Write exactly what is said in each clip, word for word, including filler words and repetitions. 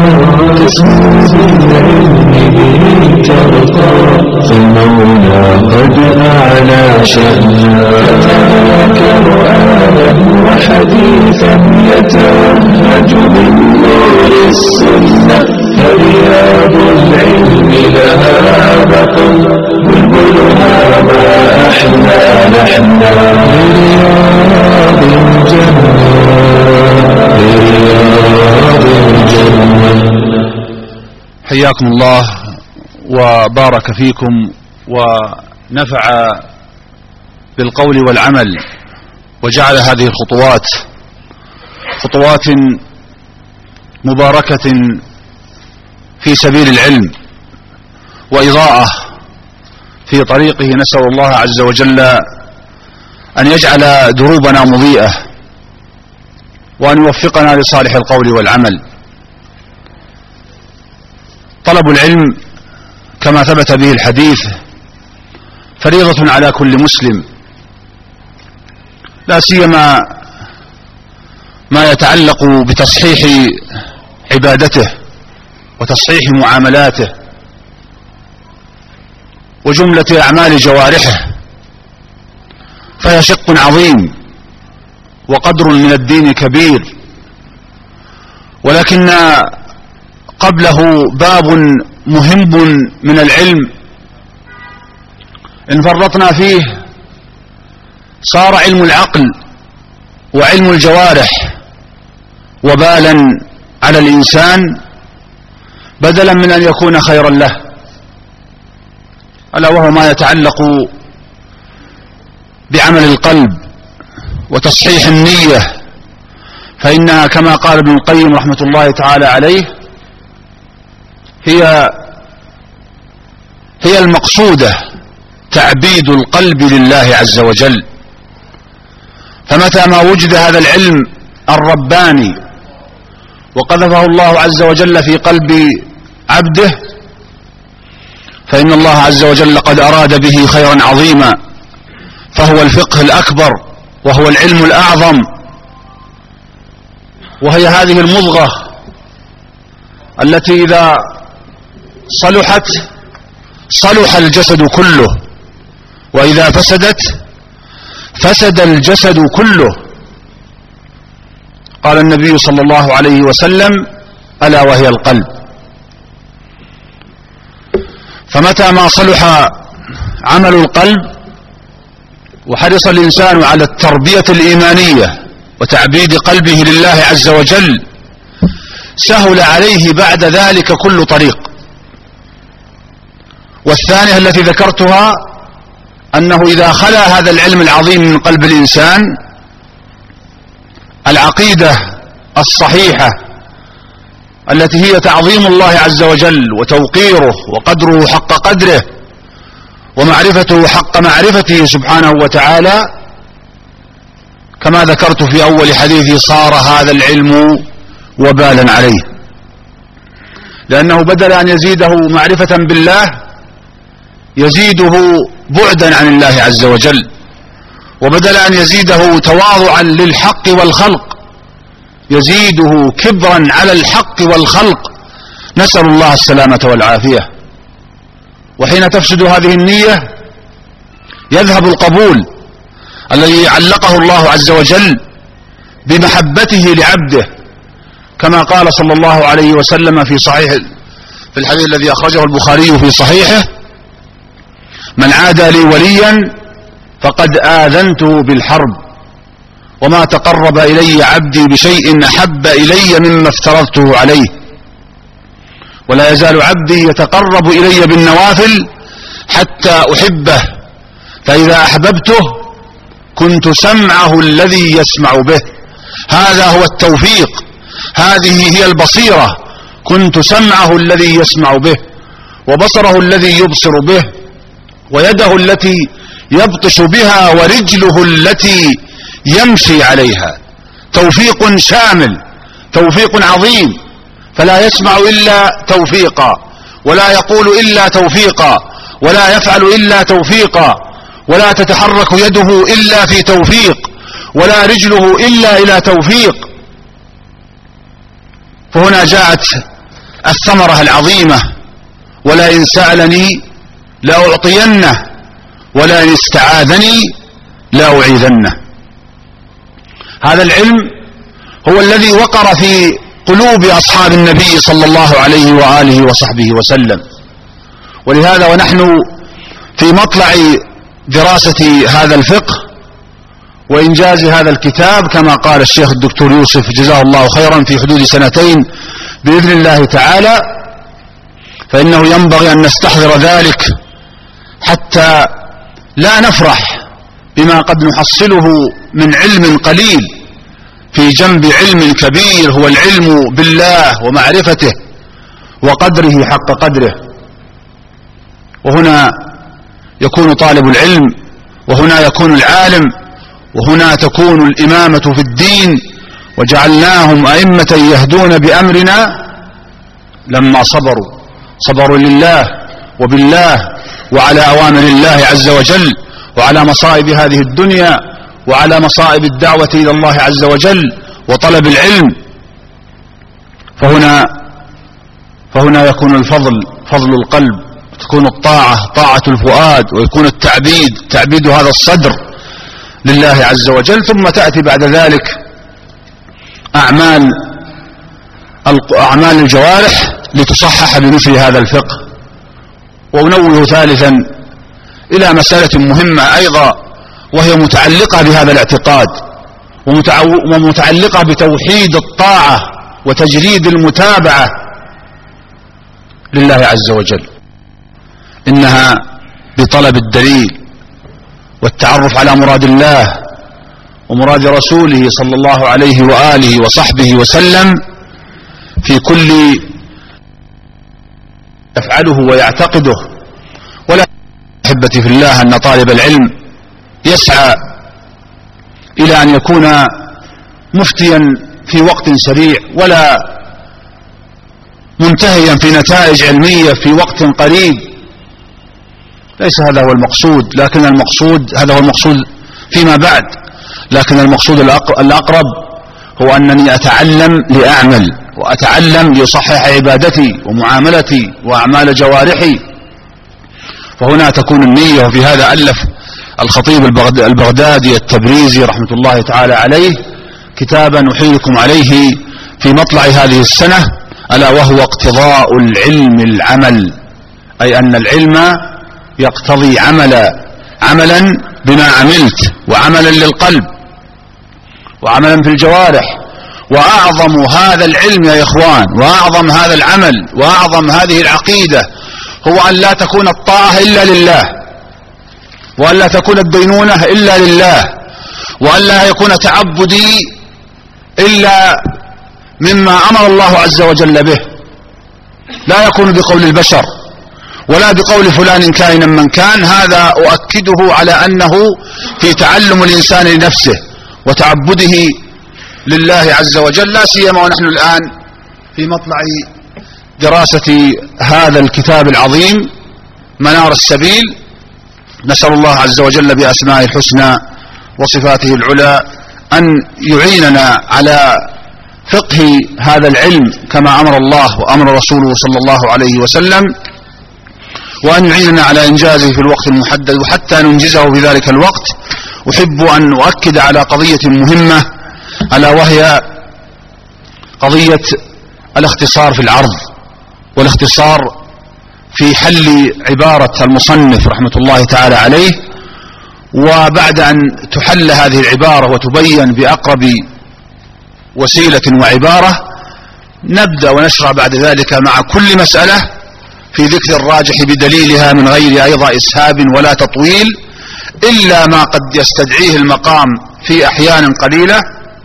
تسمو بالعلم به ترقى فالمولى قد أعلى شأنها تتذاكر آلا وحديثا يتوهج من نور السنة فرياض العلم لها بقى بلبلها ما أحلى لحنا لرياض الجنة لرياض الجنة. حياكم الله وبارك فيكم ونفع بالقول والعمل، وجعل هذه الخطوات خطوات مباركة في سبيل العلم وإضاءة في طريقه. نسأل الله عز وجل أن يجعل دروبنا مضيئة وأن يوفقنا لصالح القول والعمل. طلب العلم كما ثبت به الحديث فريضة على كل مسلم، لا سيما ما يتعلق بتصحيح عبادته وتصحيح معاملاته وجملة أعمال جوارحه، فهي شق عظيم وقدر من الدين كبير، ولكن قبله باب مهم من العلم إن فرطنا فيه صار علم العقل وعلم الجوارح وبالا على الإنسان بدلا من أن يكون خيرا له، ألا وهو ما يتعلق بعمل القلب وتصحيح النية، فإنها كما قال ابن القيم رحمة الله تعالى عليه هي هي المقصودة، تعبيد القلب لله عز وجل. فمتى ما وجد هذا العلم الرباني وقذفه الله عز وجل في قلب عبده فإن الله عز وجل قد أراد به خيرا عظيما، فهو الفقه الأكبر وهو العلم الأعظم، وهي هذه المضغة التي إذا صلحت صلح الجسد كله، وإذا فسدت فسد الجسد كله. قال النبي صلى الله عليه وسلم: ألا وهي القلب. فمتى ما صلح عمل القلب وحرص الإنسان على التربية الإيمانية وتعبيد قلبه لله عز وجل سهل عليه بعد ذلك كل طريق. والثانية التي ذكرتها أنه إذا خلا هذا العلم العظيم من قلب الإنسان العقيدة الصحيحة التي هي تعظيم الله عز وجل وتوقيره وقدره حق قدره ومعرفته حق معرفته سبحانه وتعالى، كما ذكرت في أول حديثي صار هذا العلم وبالا عليه، لأنه بدل أن يزيده معرفة بالله يزيده بعدا عن الله عز وجل، وبدل أن يزيده تواضعا للحق والخلق يزيده كبرا على الحق والخلق، نسأل الله السلامة والعافية. وحين تفسد هذه النية يذهب القبول الذي علقه الله عز وجل بمحبته لعبده، كما قال صلى الله عليه وسلم في صحيح في الحديث الذي أخرجه البخاري في صحيحه: من عادى لي وليا فقد آذنته بالحرب، وما تقرب إلي عبدي بشيء أحب إلي مما افترضته عليه، ولا يزال عبدي يتقرب إلي بالنوافل حتى أحبه، فإذا أحببته كنت سمعه الذي يسمع به. هذا هو التوفيق، هذه هي البصيرة. كنت سمعه الذي يسمع به، وبصره الذي يبصر به، ويده التي يبطش بها، ورجله التي يمشي عليها. توفيق شامل، توفيق عظيم، فلا يسمع إلا توفيقا، ولا يقول إلا توفيقا، ولا يفعل إلا توفيقا، ولا تتحرك يده إلا في توفيق، ولا رجله إلا إلى توفيق. فهنا جاءت الثمرة العظيمة: ولئن سألني لأعطينه ولئن استعاذني لأعيذنه. هذا العلم هو الذي وقر في قلوب أصحاب النبي صلى الله عليه وآله وصحبه وسلم. ولهذا ونحن في مطلع دراسة هذا الفقه وإنجاز هذا الكتاب، كما قال الشيخ الدكتور يوسف جزاه الله خيرا، في حدود سنتين بإذن الله تعالى، فإنه ينبغي أن نستحضر ذلك حتى لا نفرح بما قد نحصله من علم قليل في جنب علم كبير هو العلم بالله ومعرفته وقدره حق قدره. وهنا يكون طالب العلم، وهنا يكون العالم، وهنا تكون الإمامة في الدين. وجعلناهم أئمة يهدون بأمرنا لما صبروا صبروا لله وبالله وعلى أوامر الله عز وجل، وعلى مصائب هذه الدنيا، وعلى مصائب الدعوة إلى الله عز وجل وطلب العلم. فهنا فهنا يكون الفضل فضل القلب، تكون الطاعة طاعة الفؤاد، ويكون التعبيد تعبيد هذا الصدر لله عز وجل. ثم تأتي بعد ذلك أعمال أعمال الجوارح لتصحح بمثل هذا الفقه. ونوه ثالثا إلى مسألة مهمة أيضا، وهي متعلقة بهذا الاعتقاد، ومتعلقة بتوحيد الطاعة وتجريد المتابعة لله عز وجل. إنها بطلب الدليل والتعرف على مراد الله ومراد رسوله صلى الله عليه وآله وصحبه وسلم في كل يفعله ويعتقده. ولا أحبتي في الله أن طالب العلم يسعى إلى أن يكون مفتيا في وقت سريع، ولا منتهيا في نتائج علمية في وقت قريب. ليس هذا هو المقصود، لكن المقصود هذا هو المقصود فيما بعد. لكن المقصود الأقرب هو أنني أتعلم لأعمل، وأتعلم ليصحح عبادتي ومعاملتي وأعمال جوارحي. فهنا تكون النية. وفي هذا ألف الخطيب البغدادي التبريزي رحمة الله تعالى عليه كتابا أحيلكم عليه في مطلع هذه السنة، ألا وهو اقتضاء العلم العمل، أي أن العلم يقتضي عملا عملا بما عملت، وعملا للقلب، وعملا في الجوارح. وأعظم هذا العلم يا إخوان، وأعظم هذا العمل، وأعظم هذه العقيدة هو أن لا تكون الطاعة إلا لله، وأن لا تكون الدينونة إلا لله، وأن لا يكون تعبدي إلا مما أمر الله عز وجل به. لا يكون بقول البشر ولا بقول فلان كائنا من كان. هذا أؤكده على أنه في تعلم الإنسان لنفسه وتعبده لله عز وجل، لا سيما ونحن الآن في مطلع دراسة هذا الكتاب العظيم منار السبيل. نسأل الله عز وجل بأسمائه الحسنى وصفاته العلى أن يعيننا على فقه هذا العلم كما أمر الله وأمر رسوله صلى الله عليه وسلم، وأن يعيننا على إنجازه في الوقت المحدد، وحتى ننجزه في ذلك الوقت. أحب أن أؤكد على قضية مهمة، ألا وهي قضية الاختصار في العرض، والاختصار في حل عبارة المصنف رحمة الله تعالى عليه. وبعد أن تحل هذه العبارة وتبين بأقرب وسيلة وعبارة، نبدأ ونشرع بعد ذلك مع كل مسألة في ذكر الراجح بدليلها من غير أيضا إسهاب ولا تطويل، إلا ما قد يستدعيه المقام في أحيان قليلة.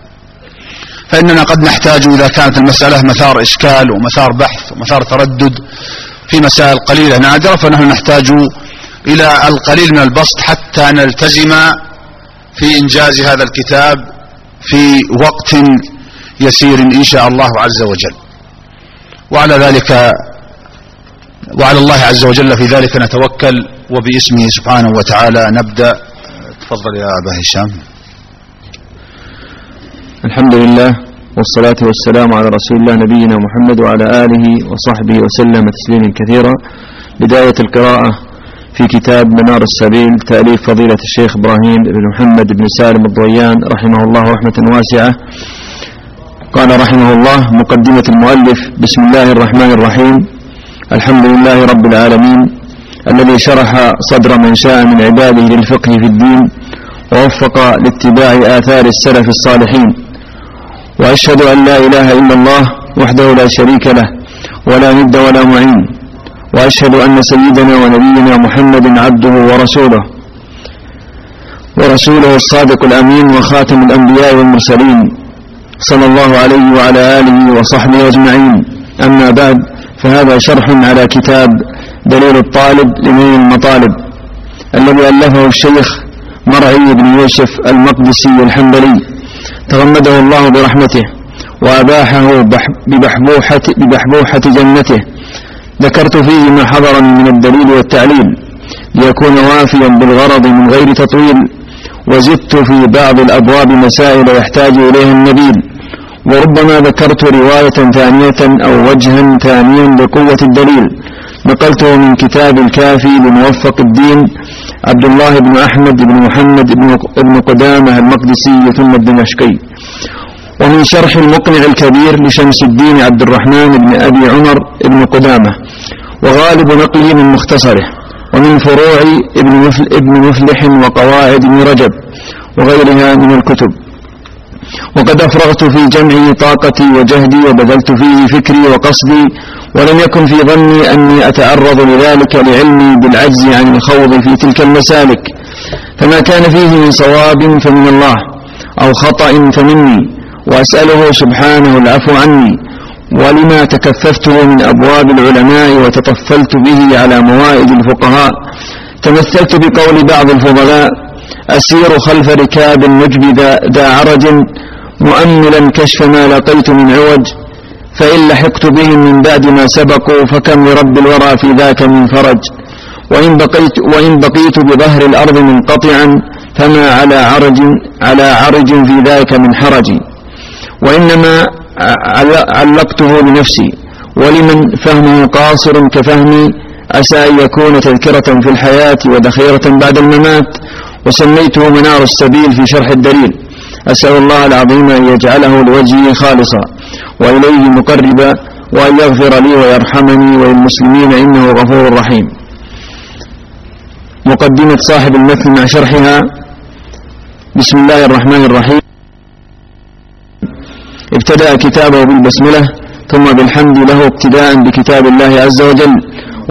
فإننا قد نحتاج إذا كانت المسألة مثار إشكال ومثار بحث ومثار تردد في مسائل قليلة نادرة، فنحن نحتاج إلى القليل من البسط حتى نلتزم في إنجاز هذا الكتاب في وقت يسير إن شاء الله عز وجل. وعلى ذلك وعلى الله عز وجل في ذلك نتوكل، وباسمه سبحانه وتعالى نبدأ. تفضل يا أبا هشام. الحمد لله والصلاة والسلام على رسول الله نبينا محمد وعلى آله وصحبه وسلم تسليما كثيرا. بداية القراءة في كتاب منار السبيل تأليف فضيلة الشيخ إبراهيم بن محمد بن سالم الضويان رحمه الله رحمة واسعة. قال رحمه الله: مقدمة المؤلف. بسم الله الرحمن الرحيم. الحمد لله رب العالمين الذي شرح صدر من شاء من عباده للفقه في الدين ووفق لاتباع آثار السلف الصالحين، وأشهد أن لا إله إلا الله وحده لا شريك له ولا ند ولا معين، وأشهد أن سيدنا ونبينا محمد عبده ورسوله ورسوله الصادق الأمين وخاتم الأنبياء والمرسلين صلى الله عليه وعلى آله وصحبه أجمعين. أما بعد، فهذا شرح على كتاب دليل الطالب لنيل المطالب الذي ألفه الشيخ مرعي بن يوسف المقدسي الحنبلي تغمده الله برحمته وأباحه ببحبوحة, ببحبوحة جنته. ذكرت فيه ما حضرني من الدليل والتعليل ليكون وافيا بالغرض من غير تطويل، وزدت في بعض الأبواب مسائل يحتاج إليها النبيل، وربما ذكرت رواية ثانية أو وجها ثانيا لقوة الدليل نقلته من كتاب الكافي لموفق الدين عبد الله بن أحمد بن محمد بن قدامة المقدسي ثم الدمشقي، ومن شرح المقنع الكبير لشمس الدين عبد الرحمن بن أبي عمر بن قدامة، وغالب نقلي من مختصره، ومن فروع ابن مفلح وقواعد ابن رجب وغيرها من الكتب. وقد أفرغت في جمعي طاقتي وجهدي وبذلت فيه فكري وقصدي، ولم يكن في ظني أني أتعرض لذلك لعلمي بالعجز عن الخوض في تلك المسالك، فما كان فيه من صواب فمن الله أو خطأ فمني، وأسأله سبحانه العفو عني. ولما تكففته من أبواب العلماء وتطفلت به على موائد الفقهاء، تمثلت بقول بعض الفضلاء: أسير خلف ركاب النجب ذا عرج مؤملا كشف ما لقيت من عوج، فإن لحقت بهم من بعد ما سبقوا فكم لرب الورى في ذاك من فرج. وإن بقيت, وإن بقيت بظهر الأرض منقطعا فما على عرج, على عرج في ذاك من حرج. وإنما علقته لنفسي، ولمن فهمه قاصر كفهمي عسى أن يكون تذكرة في الحياة وذخيرة بعد الممات. وسميته منار السبيل في شرح الدليل، أسأل الله العظيم أن يجعله لوجهه خالصا وإليه مقربا، وأن يغفر لي ويرحمني وللمسلمين إنه غفور رحيم. مقدمة صاحب المتن مع شرحها. بسم الله الرحمن الرحيم. ابتدأ كتابه بالبسملة ثم بالحمد له ابتداء بكتاب الله عز وجل و...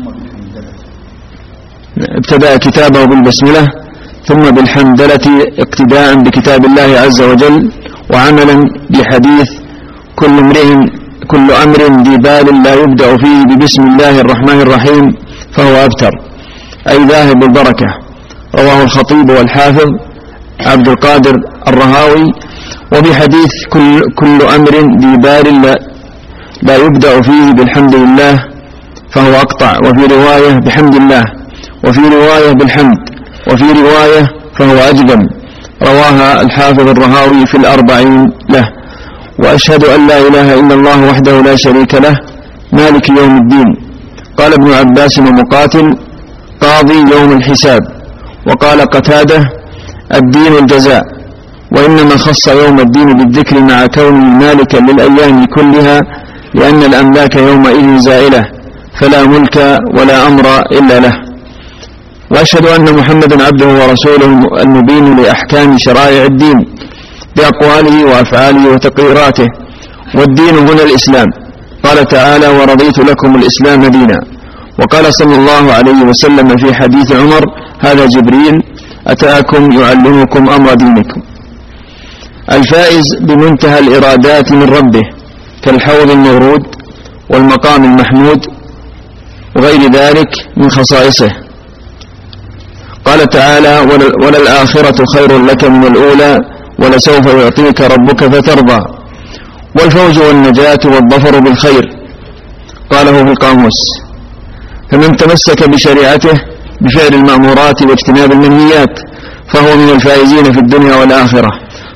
ابتدأ كتابه بالبسملة ثم بالحمدلة اقتداء بكتاب الله عز وجل، وعملا بحديث كل امرئ كل أمر ذي بال لا يبدأ فيه ببسم الله الرحمن الرحيم فهو أبتر، أي ذاهب البركة. رواه الخطيب والحافظ عبد القادر الرهاوي. وبحديث كل, كل أمر ذي بال لا, لا يبدأ فيه بالحمد لله فهو أقطع، وفي رواية بحمد الله، وفي رواية بالحمد، وفي رواية فهو أجدم. رواها الحافظ الرهاوي في الأربعين له. وأشهد أن لا إله إلا الله وحده لا شريك له مالك يوم الدين. قال ابن عباس ومقاتل: قاضي يوم الحساب. وقال قتادة: الدين الجزاء. وإنما خص يوم الدين بالذكر مع كونه مالكا للأيام كلها، لأن الأملاك يومئذ زائلة فلا ملك ولا أمر إلا له. وأشهد أن محمدا عبده ورسوله المبين لأحكام شرائع الدين بأقواله وأفعاله وتقريراته، والدين هنا الإسلام. قال تعالى: ورضيت لكم الإسلام دينا. وقال صلى الله عليه وسلم في حديث عمر: هذا جبريل أتاكم يعلمكم أمر دينكم. الفائز بمنتهى الإرادات من ربه كالحوض المورود والمقام المحمود وغير ذلك من خصائصه. قال تعالى: وللآخرة خير لك من الأولى ولسوف يعطيك ربك فترضى. والفوز والنجاة والظفر بالخير. قاله في القاموس. فمن تمسك بشريعته بفعل المأمورات واجتناب المنهيات فهو من الفائزين في الدنيا والآخرة.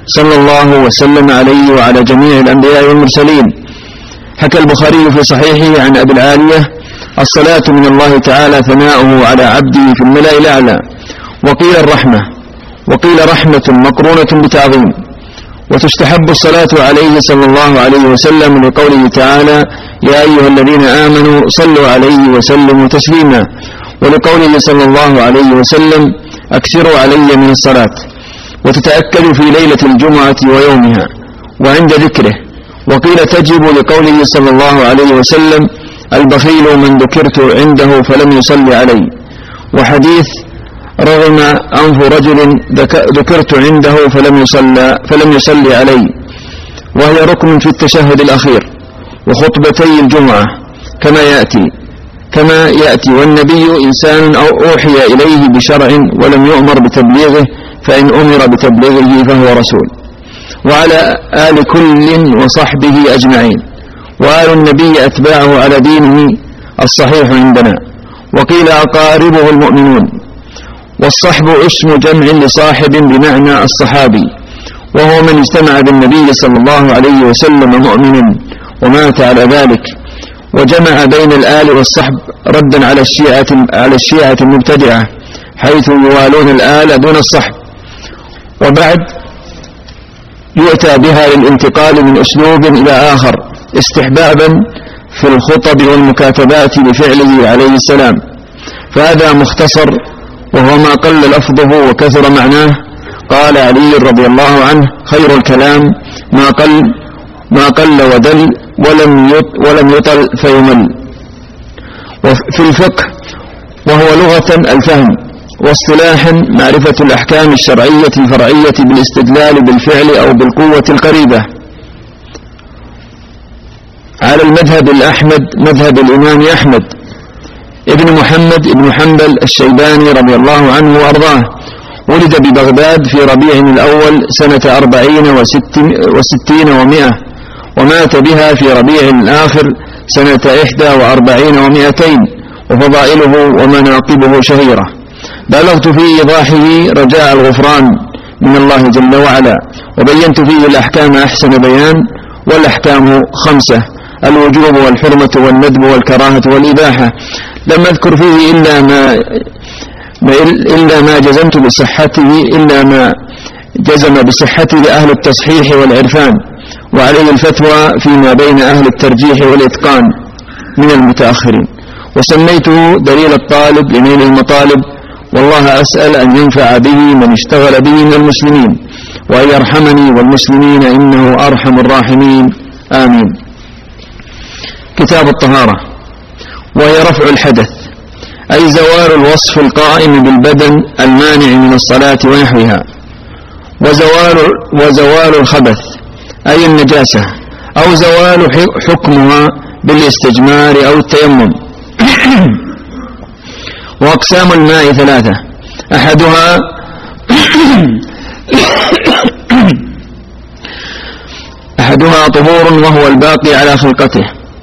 صلى الله وسلم عليه وعلى جميع الأنبياء والمرسلين. حكى البخاري في صحيحه عن أبي العالية: الصلاة من الله تعالى ثناؤه على عبده في الملأ الأعلى. وقيل الرحمة، وقيل رحمة مقرونة بتعظيم. وتستحب الصلاة عليه صلى الله عليه وسلم لقوله تعالى: يا أيها الذين آمنوا صلوا عليه وسلموا تسليما، ولقوله صلى الله عليه وسلم: أكثروا علي من الصلاة. وتتأكد في ليلة الجمعة ويومها وعند ذكره. وقيل تجب لقوله صلى الله عليه وسلم: البخيل من ذكرت عنده فلم يصلي علي. وحديث رغم أنف رجل ذكرت عنده فلم يصلي, فلم يصلي علي، وهي ركن في التشهد الأخير وخطبتي الجمعة كما يأتي كما يأتي والنبي إنسان أو أوحي إليه بشرع ولم يؤمر بتبليغه، فإن أمر بتبليغه فهو رسول. وعلى آل كل وصحبه أجمعين، وآل النبي أتباعه على دينه الصحيح عندنا. وقيل أقاربه المؤمنون. والصحب اسم جمع لصاحب بمعنى الصحابي، وهو من اجتمع بالنبي صلى الله عليه وسلم مؤمنا ومات على ذلك. وجمع بين الآل والصحب ردا على الشيعة على الشيعة المبتدعة، حيث يوالون الآل دون الصحب. وبعد يؤتى بها للانتقال من أسلوب إلى آخر استحبابا في الخطب والمكاتبات بفعله عليه السلام. فهذا مختصر، وهو ما قل لفظه وكثر معناه. قال علي رضي الله عنه: خير الكلام ما قل ما قل ودل ولم ولم يطل فيمل. وفي الفقه وهو لغة الفهم، واصطلاحا معرفة الأحكام الشرعية الفرعية بالاستدلال بالفعل أو بالقوة القريبة، على المذهب الأحمد مذهب الإمام أحمد ابن محمد ابن حنبل الشيباني رضي الله عنه وأرضاه. ولد ببغداد في ربيع الأول سنة أربعين وستين ومائة، ومات بها في ربيع الآخر سنة إحدى وأربعين ومائتين. وفضائله ومناقبه شهيرة، بلغت في إيضاحه رجاء الغفران من الله جل وعلا، وبينت فيه الأحكام أحسن بيان. والأحكام خمسة: الوجوب والحرمة والندب والكراهة والإباحة. لم أذكر فيه إلا ما إلا ما جزمت بصحته إلا ما جزم بصحته أهل التصحيح والعرفان، وعليه الفتوى فيما بين أهل الترجيح والإتقان من المتأخرين. وسميته دليل الطالب لنيل المطالب، والله أسأل أن ينفع به من اشتغل به من المسلمين، وأن يرحمني والمسلمين إنه أرحم الراحمين، آمين. كتاب الطهارة، وهي رفع الحدث، أي زوال الوصف القائم بالبدن المانع من الصلاة ونحوها. وزوال, وزوال الخبث أي النجاسة، أو زوال حكمها بالاستجمار أو التيمم. وأقسام الماء ثلاثة: أحدها أحدها طهور وهو الباقي على خلقته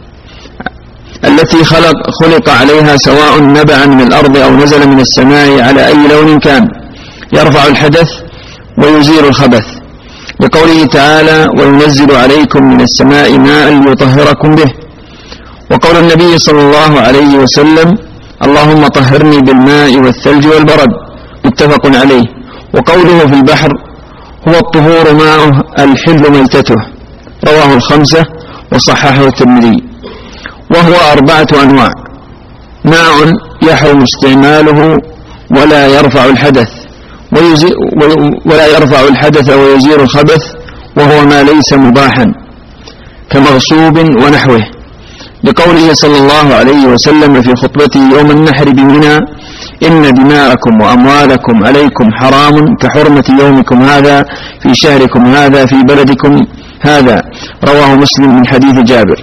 التي خلق, خلق عليها، سواء نبع من الأرض أو نزل من السماء على أي لون كان، يرفع الحدث ويزيل الخبث، بقوله تعالى: وينزل عليكم من السماء ماء ليطهركم به. وقول النبي صلى الله عليه وسلم: اللهم طهرني بالماء والثلج والبرد، متفق عليه. وقوله في البحر: هو الطهور ماءه الحل ميتته، رواه الخمسة وصححه الترمذي. وهو أربعة أنواع: ماء يحرم استعماله ولا يرفع الحدث ولا يرفع الحدث ويزيل الخبث، وهو ما ليس مباحا كمغصوب ونحوه، لقوله صلى الله عليه وسلم في خطبته يوم النحر بمنى: إن دماءكم وأموالكم عليكم حرام كحرمة يومكم هذا في شهركم هذا في بلدكم هذا، رواه مسلم من حديث جابر.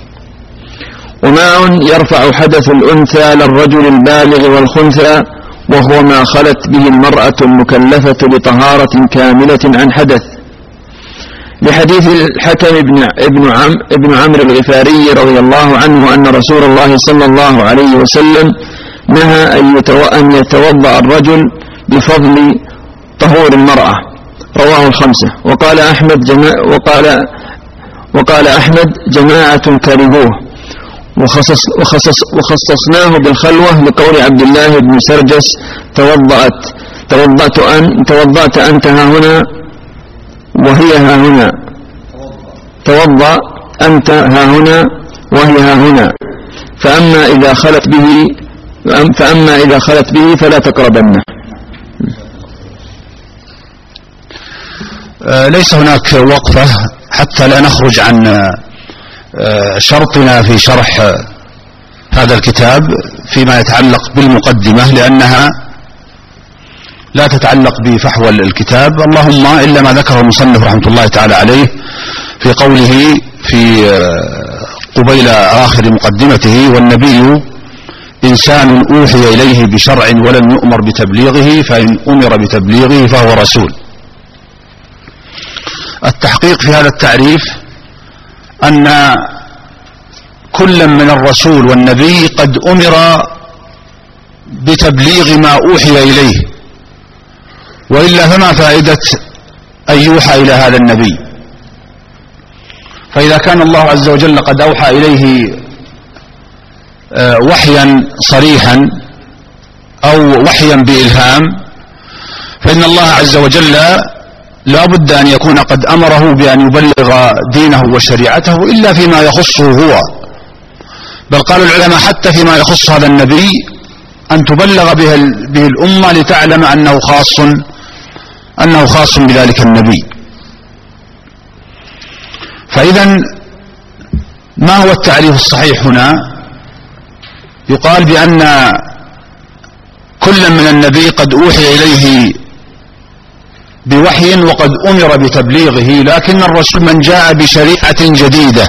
وماء يرفع حدث الأنثى للرجل البالغ والخنثى، وهو ما خلت به المرأة المكلفة بطهارة كاملة عن حدث، لحديث الحكم ابن, ابن, عم ابن عمرو الغفاري رضي الله عنه أن رسول الله صلى الله عليه وسلم نهى أن يتوضأ الرجل بفضل طهور المرأة، رواه الخمسة. وقال أحمد جماعة وقال وقال أحمد جماعة كرهوه، وخصص وخصص وخصصناه بالخلوة لقول عبد الله بن سرجس توضأت توضأت أن توضأت أنت ها هنا وهي ها هنا، توضأ أنت ها هنا وهي ها هنا، فأما إذا خلت به فأما إذا خلت به فلا تقربنه. ليس هناك وقفة حتى لا نخرج عن شرطنا في شرح هذا الكتاب فيما يتعلق بالمقدمة، لأنها لا تتعلق بفحوى الكتاب، اللهم إلا ما ذكره المصنف رحمة الله تعالى عليه في قوله في قبيل آخر مقدمته: والنبي إنسان أوحي إليه بشرع ولم يؤمر بتبليغه، فإن أمر بتبليغه فهو رسول. التحقيق في هذا التعريف أن كل من الرسول والنبي قد أمر بتبليغ ما أوحي إليه، وإلا فما فائدة أن يوحى إلى هذا النبي؟ فإذا كان الله عز وجل قد أوحى إليه وحيا صريحا أو وحيا بإلهام، فإن الله عز وجل لا بد أن يكون قد أمره بأن يبلغ دينه وشريعته إلا فيما يخصه هو، بل قال العلماء حتى فيما يخص هذا النبي أن تبلغ به, به الأمة لتعلم أنه خاص أنه خاص بذلك النبي. فإذا ما هو التعريف الصحيح هنا؟ يقال بأن كل من النبي قد أوحي إليه بوحي وقد أمر بتبليغه، لكن الرسول من جاء بشريعة جديدة،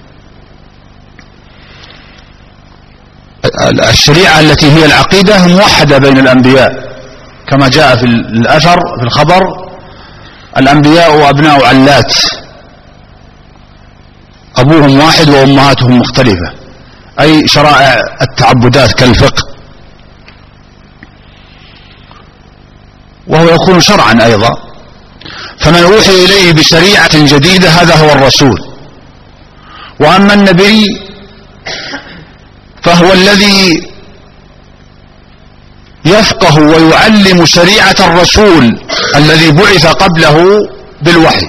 الشريعة التي هي العقيدة موحدة بين الأنبياء كما جاء في الأثر في الخبر: الأنبياء أبناء علات، أبوهم واحد وأمهاتهم مختلفة، أي شرائع التعبدات كالفقه، وهو يكون شرعا أيضا. فمن أوحي إليه بشريعة جديدة هذا هو الرسول. وأما النبي فهو الذي يفقه ويعلم شريعة الرسول الذي بعث قبله بالوحي.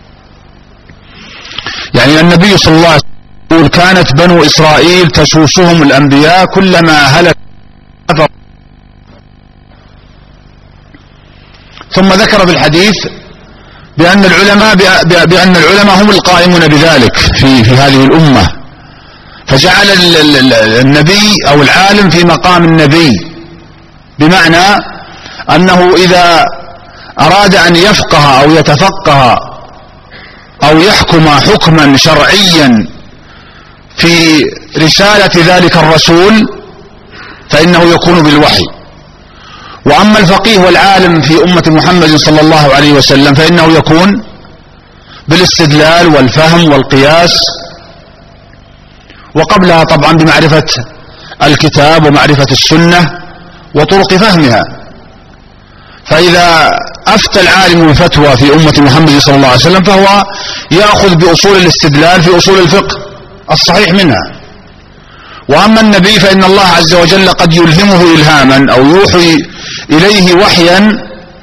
يعني النبي صلى الله عليه وسلم يقول: كانت بنو إسرائيل تسوسهم الأنبياء كلما هلك. ثم ذكر في الحديث بأن العلماء بأن العلماء هم القائمون بذلك في في هذه الأمة، فجعل النبي أو العالم في مقام النبي، بمعنى أنه إذا أراد أن يفقه أو يتفقه أو يحكم حكما شرعيا في رسالة ذلك الرسول فإنه يكون بالوحي. وأما الفقيه والعالم في أمة محمد صلى الله عليه وسلم فإنه يكون بالاستدلال والفهم والقياس، وقبلها طبعا بمعرفة الكتاب ومعرفة السنة وطرق فهمها. فإذا أفتى العالم الفتوى في أمة محمد صلى الله عليه وسلم فهو يأخذ بأصول الاستدلال في أصول الفقه الصحيح منها. وأما النبي فإن الله عز وجل قد يلهمه إلهاما أو يوحي إليه وحيا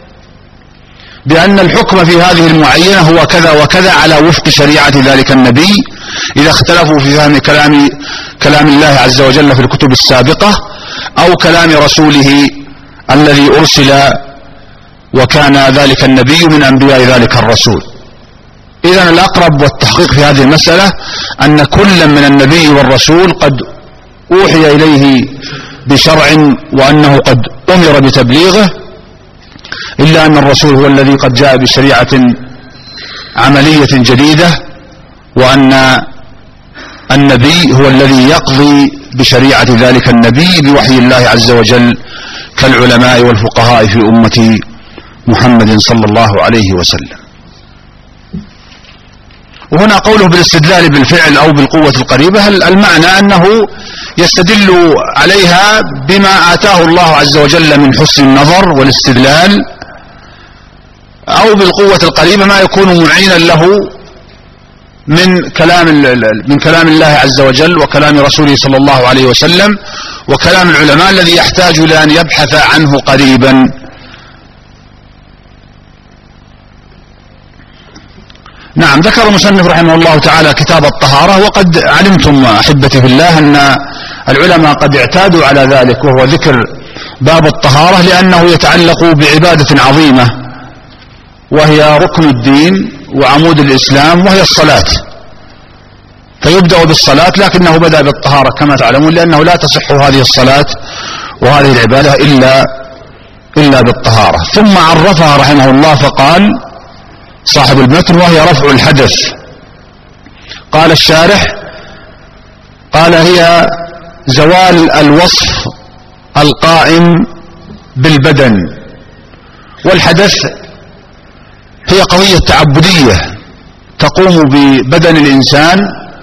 بأن الحكم في هذه المعينة هو كذا وكذا على وفق شريعة ذلك النبي، إذا اختلفوا في فهم كلام كلام الله عز وجل في الكتب السابقة أو كلام رسوله الذي أرسل وكان ذلك النبي من أنبياء ذلك الرسول. إذن الأقرب والتحقيق في هذه المسألة أن كل من النبي والرسول قد أوحي إليه بشرع وأنه قد أمر بتبليغه، إلا أن الرسول هو الذي قد جاء بشريعة عملية جديدة، وأن النبي هو الذي يقضي بشريعة ذلك النبي بوحي الله عز وجل كالعلماء والفقهاء في أمة محمد صلى الله عليه وسلم. وهنا قوله بالاستدلال بالفعل أو بالقوة القريبة، المعنى أنه يستدل عليها بما آتاه الله عز وجل من حسن النظر والاستدلال أو بالقوة القريبة ما يكون معينا له من كلام من كلام الله عز وجل وكلام رسوله صلى الله عليه وسلم وكلام العلماء الذي يحتاج إلى أن يبحث عنه قريبا. نعم، ذكر المصنف رحمه الله تعالى كتاب الطهارة، وقد علمتم أحبتي في الله أن العلماء قد اعتادوا على ذلك، وهو ذكر باب الطهارة لأنه يتعلق بعبادة عظيمة وهي ركن الدين وعمود الإسلام وهي الصلاة، فيبدأ بالصلاة لكنه بدأ بالطهارة كما تعلمون، لأنه لا تصح هذه الصلاة وهذه العبادة إلا إلا بالطهارة. ثم عرفها رحمه الله فقال صاحب المتن وهي رفع الحدث. قال الشارح قال هي زوال الوصف القائم بالبدن، والحدث هي قضية تعبدية تقوم ببدن الإنسان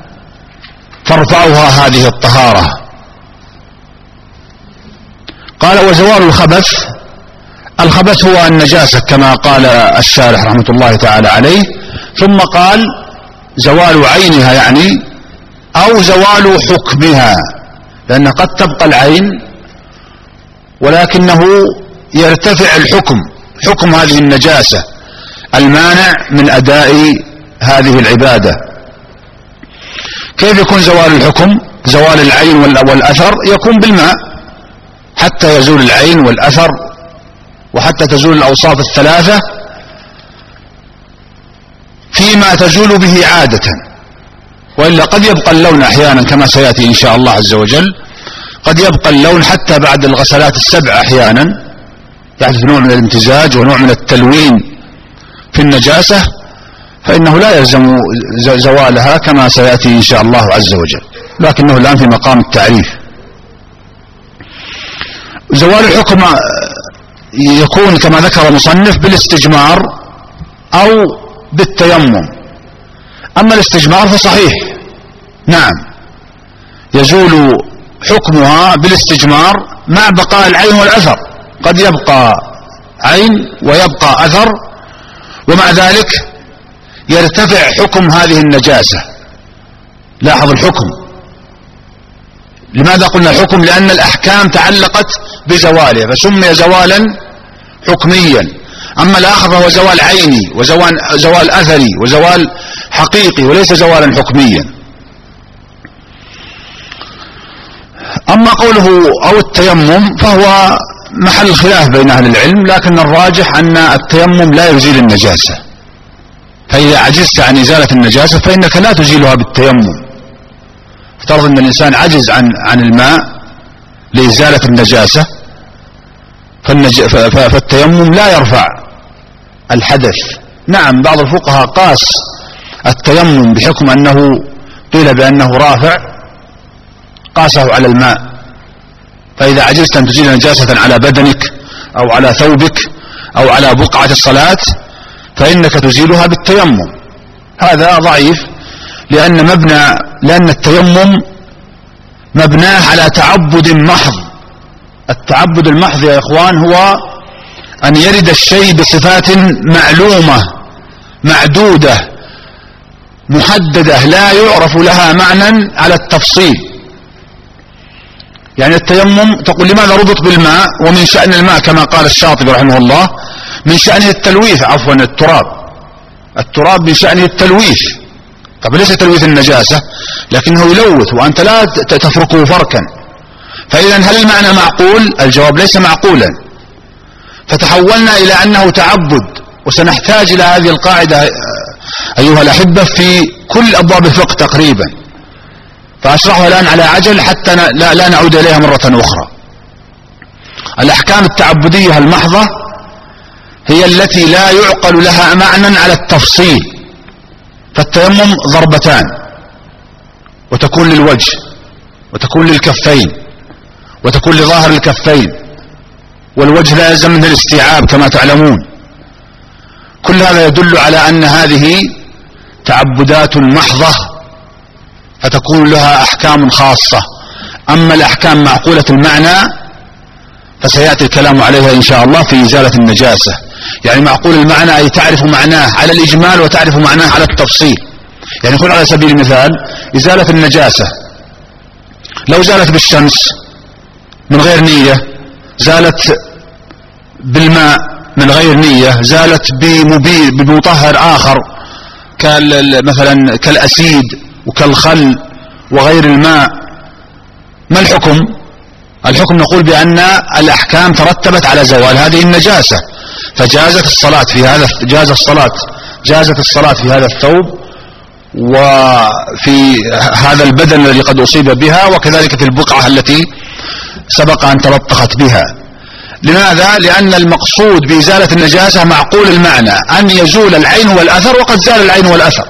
ترفعها هذه الطهارة. قال وزوال الخبث، الخبث هو النجاسة كما قال الشارح رحمة الله تعالى عليه، ثم قال زوال عينها يعني أو زوال حكمها، لأن قد تبقى العين ولكنه يرتفع الحكم، حكم هذه النجاسة المانع من أداء هذه العبادة. كيف يكون زوال الحكم؟ زوال العين والأثر يكون بالماء حتى يزول العين والأثر وحتى تزول الأوصاف الثلاثة فيما تزول به عادة، وإلا قد يبقى اللون أحيانا كما سيأتي إن شاء الله عز وجل، قد يبقى اللون حتى بعد الغسلات السبع أحيانا يحدث نوع من الامتزاج ونوع من التلوين في النجاسة، فإنه لا يلزم زوالها كما سيأتي إن شاء الله عز وجل، لكنه الآن في مقام التعريف. زوال الحكم يكون كما ذكر المصنف بالاستجمار أو بالتيمم. أما الاستجمار فصحيح، نعم يزول حكمها بالاستجمار مع بقاء العين والأثر، قد يبقى عين ويبقى أثر ومع ذلك يرتفع حكم هذه النجاسة. لاحظ الحكم، لماذا قلنا الحكم؟ لأن الأحكام تعلقت بزواله فسمي زوالا حكميا. أما الآخر فهو زوال عيني وزوال زوال أثري وزوال حقيقي وليس زوالا حكميا. أما قوله أو التيمم فهو محل خلاف بين أهل العلم، لكن الراجح أن التيمم لا يزيل النجاسة، فإذا عجزت عن إزالة النجاسة فإنك لا تزيلها بالتيمم. افترض أن الإنسان عجز عن عن الماء لإزالة النجاسة، فالنج... فالتيمم لا يرفع الحدث. نعم بعض الفقهاء قاس التيمم بحكم أنه قيل بأنه رافع، قاسه على الماء، فإذا عجزت أن تزيل نجاسة على بدنك أو على ثوبك أو على بقعة الصلاة فإنك تزيلها بالتيمم. هذا ضعيف، لأن مبنى لأن التيمم مبناه على تعبد محض. التعبد المحض يا إخوان هو أن يرد الشيء بصفات معلومة معدودة محددة لا يعرف لها معنى على التفصيل. يعني التيمم تقول لماذا ربط بالماء؟ ومن شأن الماء كما قال الشاطبي رحمه الله من شأنه التلويث، عفوا التراب التراب من شأنه التلويث. طب ليس تلويث النجاسة لكنه يلوث وأنت لا تفركه فركا، فإذا هل المعنى معقول؟ الجواب ليس معقولا. فتحولنا إلى أنه تعبد، وسنحتاج إلى هذه القاعدة أيها الأحبة في كل أبواب الفقه تقريبا، فأشرحها الآن على عجل حتى لا, لا نعود إليها مرة أخرى. الأحكام التعبدية المحضة هي التي لا يعقل لها معنى على التفصيل. فالتيمم ضربتان، وتكون للوجه وتكون للكفين وتكون لظاهر الكفين، والوجه لا يلزم منه الاستيعاب كما تعلمون. كل هذا يدل على أن هذه تعبدات محضة فتكون لها أحكام خاصة. أما الأحكام معقولة المعنى فسيأتي الكلام عليها إن شاء الله في إزالة النجاسة، يعني معقول المعنى أي تعرف معناه على الإجمال وتعرف معناه على التفصيل. يعني يقول على سبيل المثال إزالة النجاسة لو زالت بالشمس من غير نية، زالت بالماء من غير نية، زالت بمطهر آخر مثلا كالأسيد وكالخل وغير الماء، ما الحكم؟ الحكم نقول بأن الأحكام ترتبت على زوال هذه النجاسة، فجازت الصلاة في هذا جاز الصلاة جازت الصلاة في هذا الثوب وفي هذا البدن الذي قد أصيب بها، وكذلك في البقعة التي سبق أن تلطخت بها. لماذا؟ لأن المقصود بإزالة النجاسة معقول المعنى أن يزول العين والأثر، وقد زال العين والأثر،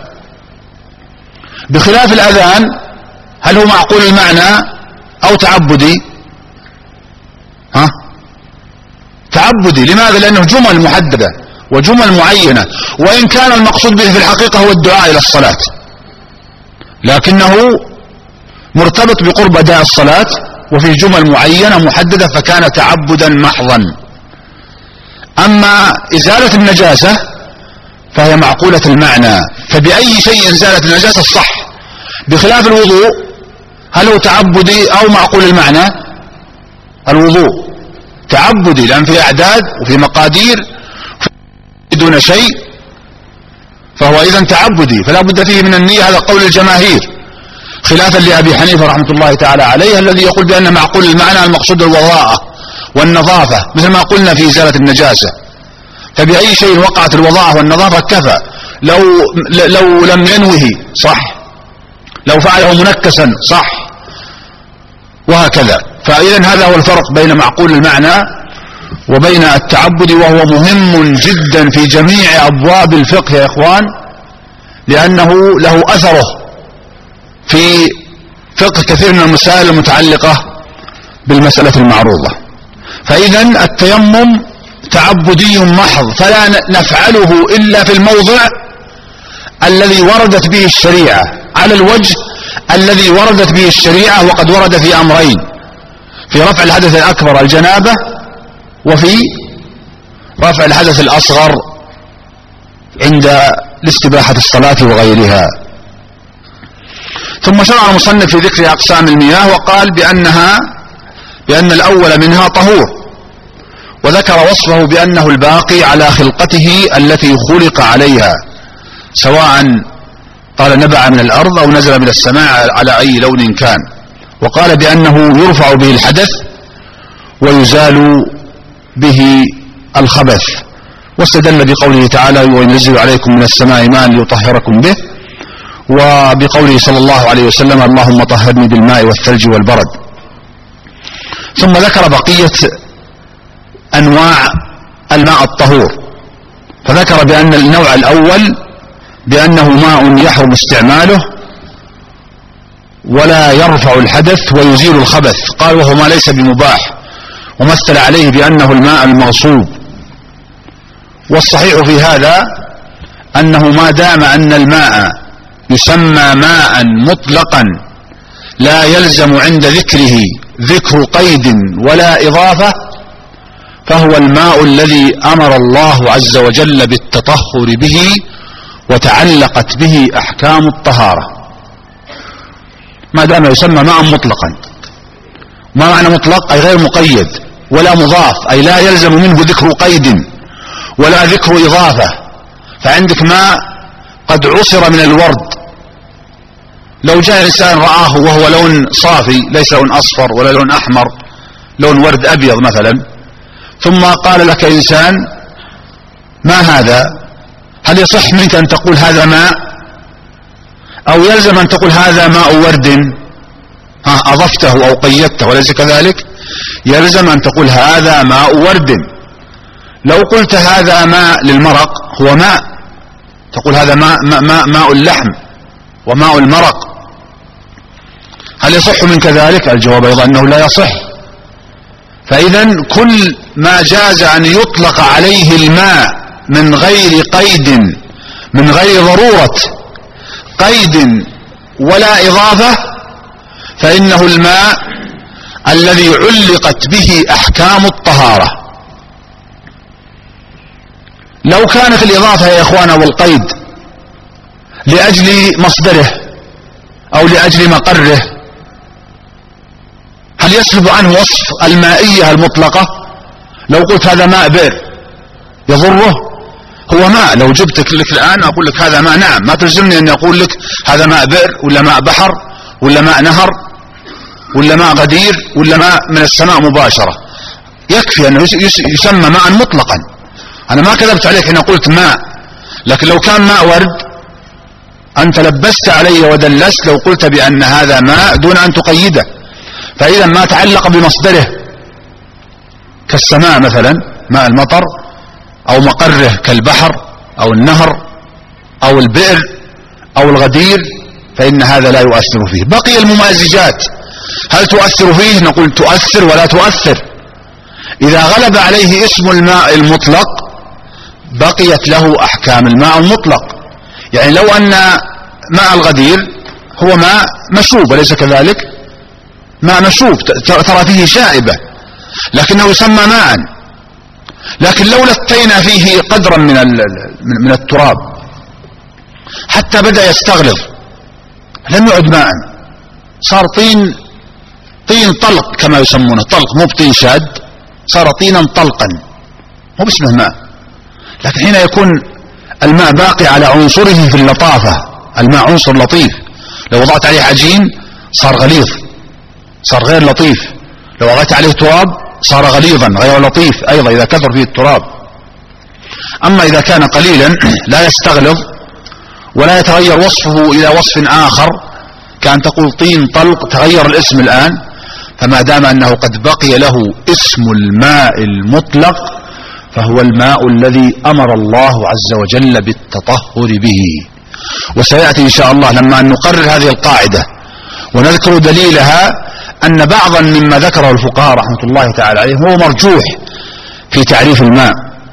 بخلاف الأذان هل هو معقول المعنى أو تعبدي؟ ها؟ تعبدي. لماذا؟ لأنه جمل محددة وجمل معينة، وإن كان المقصود به في الحقيقة هو الدعاء إلى الصلاة، لكنه مرتبط بقرب أداء الصلاة وفي جمل معينة محددة، فكان تعبدا محضا. أما إزالة النجاسة فهي معقولة المعنى، فبأي شيء زالت النجاسة الصح، بخلاف الوضوء هل هو تعبدي أو معقول المعنى؟ الوضوء تعبدي، لأن في أعداد وفي مقادير دون شيء، فهو إذن تعبدي فلا بد فيه من النية، هذا قول الجماهير، خلافا لأبي حنيفة رحمة الله تعالى عليه الذي يقول بأن معقول المعنى المقصود الوضاءة والنظافة، مثل ما قلنا في إزالة النجاسة، فبأي شيء وقعت الوضاءة والنظافة كفى، لو لو لم ينوه صح، لو فعله منكسا صح، وهكذا. فإذن هذا هو الفرق بين معقول المعنى وبين التعبد، وهو مهم جدا في جميع أبواب الفقه يا إخوان، لأنه له أثره في فقه كثير من المسائل المتعلقة بالمسألة المعروضة. فإذن التيمم تعبدي محض، فلا نفعله إلا في الموضع الذي وردت به الشريعة، على الوجه الذي وردت به الشريعة، وقد ورد في أمرين: في رفع الحدث الأكبر الجنابة، وفي رفع الحدث الأصغر عند لاستباحة الصلاة وغيرها. ثم شرع المصنف في ذكر أقسام المياه، وقال بأنها بأن الأول منها طهور، وذكر وصفه بأنه الباقي على خلقته التي خلق عليها، سواء قال نبع من الأرض أو نزل من السماء على أي لون كان، وقال بأنه يرفع به الحدث ويزال به الخبث، واستدل بقوله تعالى: وينزل عليكم من السماء ماء ليطهركم به، وبقوله صلى الله عليه وسلم: اللهم طهرني بالماء والثلج والبرد. ثم ذكر بقية أنواع الماء الطهور، فذكر بأن النوع الأول بأنه ماء يحرم استعماله ولا يرفع الحدث ويزيل الخبث، قال وهو ما ليس بمباح، ومثل عليه بأنه الماء المغصوب. والصحيح في هذا أنه ما دام أن الماء يسمى ماء مطلقا لا يلزم عند ذكره ذكر قيد ولا إضافة، فهو الماء الذي أمر الله عز وجل بالتطهر به وتعلقت به أحكام الطهارة، ما دام يسمى ماء مطلقا. ما معنى مطلق؟ أي غير مقيد ولا مضاف، أي لا يلزم منه ذكر قيد ولا ذكر إضافة. فعندك ماء قد عصر من الورد، لو جاء إنسان رآه وهو لون صافي ليس لون أصفر ولا لون أحمر، لون ورد أبيض مثلا، ثم قال لك إنسان: ما هذا؟ هل يصح منك أن تقول هذا ماء، أو يلزم أن تقول هذا ماء ورد ها أضفته أو قيدته، وليس كذلك؟ يلزم أن تقول هذا ماء ورد. لو قلت هذا ماء للمرق هو ماء، تقول هذا ماء ماء, ماء, ماء اللحم وماء المرق، هل يصح من كذلك؟ الجواب أيضا أنه لا يصح. فإذا كل ما جاز أن يطلق عليه الماء من غير قيد، من غير ضرورة قيد ولا إضافة، فإنه الماء الذي علقت به أحكام الطهارة. لو كانت الإضافة يا إخوانا والقيد لأجل مصدره أو لأجل مقره، هل يسلب عنه وصف المائية المطلقة؟ لو قلت هذا ماء بئر يضره؟ هو ماء، لو جبتك لك الآن أقول لك هذا ماء، نعم، ما تلزمني أن أقول لك هذا ماء بئر ولا ماء بحر ولا ماء نهر ولا ماء غدير ولا ماء من السماء مباشرة، يكفي أنه يسمى ماء مطلقا. أنا ما كذبت عليك حين قلت ماء، لكن لو كان ماء ورد أنت لبست علي ودلست لو قلت بأن هذا ماء دون أن تقيده. فإذا ما تعلق بمصدره كالسماء مثلا ماء المطر، أو مقره كالبحر أو النهر أو البئر أو الغدير، فإن هذا لا يؤثر فيه. بقي الممازجات، هل تؤثر فيه؟ نقول تؤثر ولا تؤثر. إذا غلب عليه اسم الماء المطلق بقيت له أحكام الماء المطلق. يعني لو أن ماء الغدير هو ماء مشوب، أليس كذلك؟ ماء مشوب ترى فيه شائبة لكنه يسمى ماء، لكن لو لتينا فيه قدرا من من التراب حتى بدأ يستغلظ لم يعد ماء، صار طين طين طلق كما يسمونه، طلق مو بطين شاد، صار طينا طلقا مو باسمه ماء. لكن حين يكون الماء باقي على عنصره في اللطافة، الماء عنصر لطيف، لو وضعت عليه عجين صار غليظ، صار غير لطيف، لو وضعت عليه تراب صار غليظا غير لطيف أيضا إذا كثر فيه التراب. أما إذا كان قليلا لا يستغلظ ولا يتغير وصفه إلى وصف آخر، كان تقول طين طلق تغير الاسم الآن، فما دام أنه قد بقي له اسم الماء المطلق فهو الماء الذي أمر الله عز وجل بالتطهر به. وسيأتي إن شاء الله لما نقرر هذه القاعدة ونذكر دليلها أن بعضا مما ذكره الفقهاء رحمة الله تعالى عليهم هو مرجوح في تعريف الماء.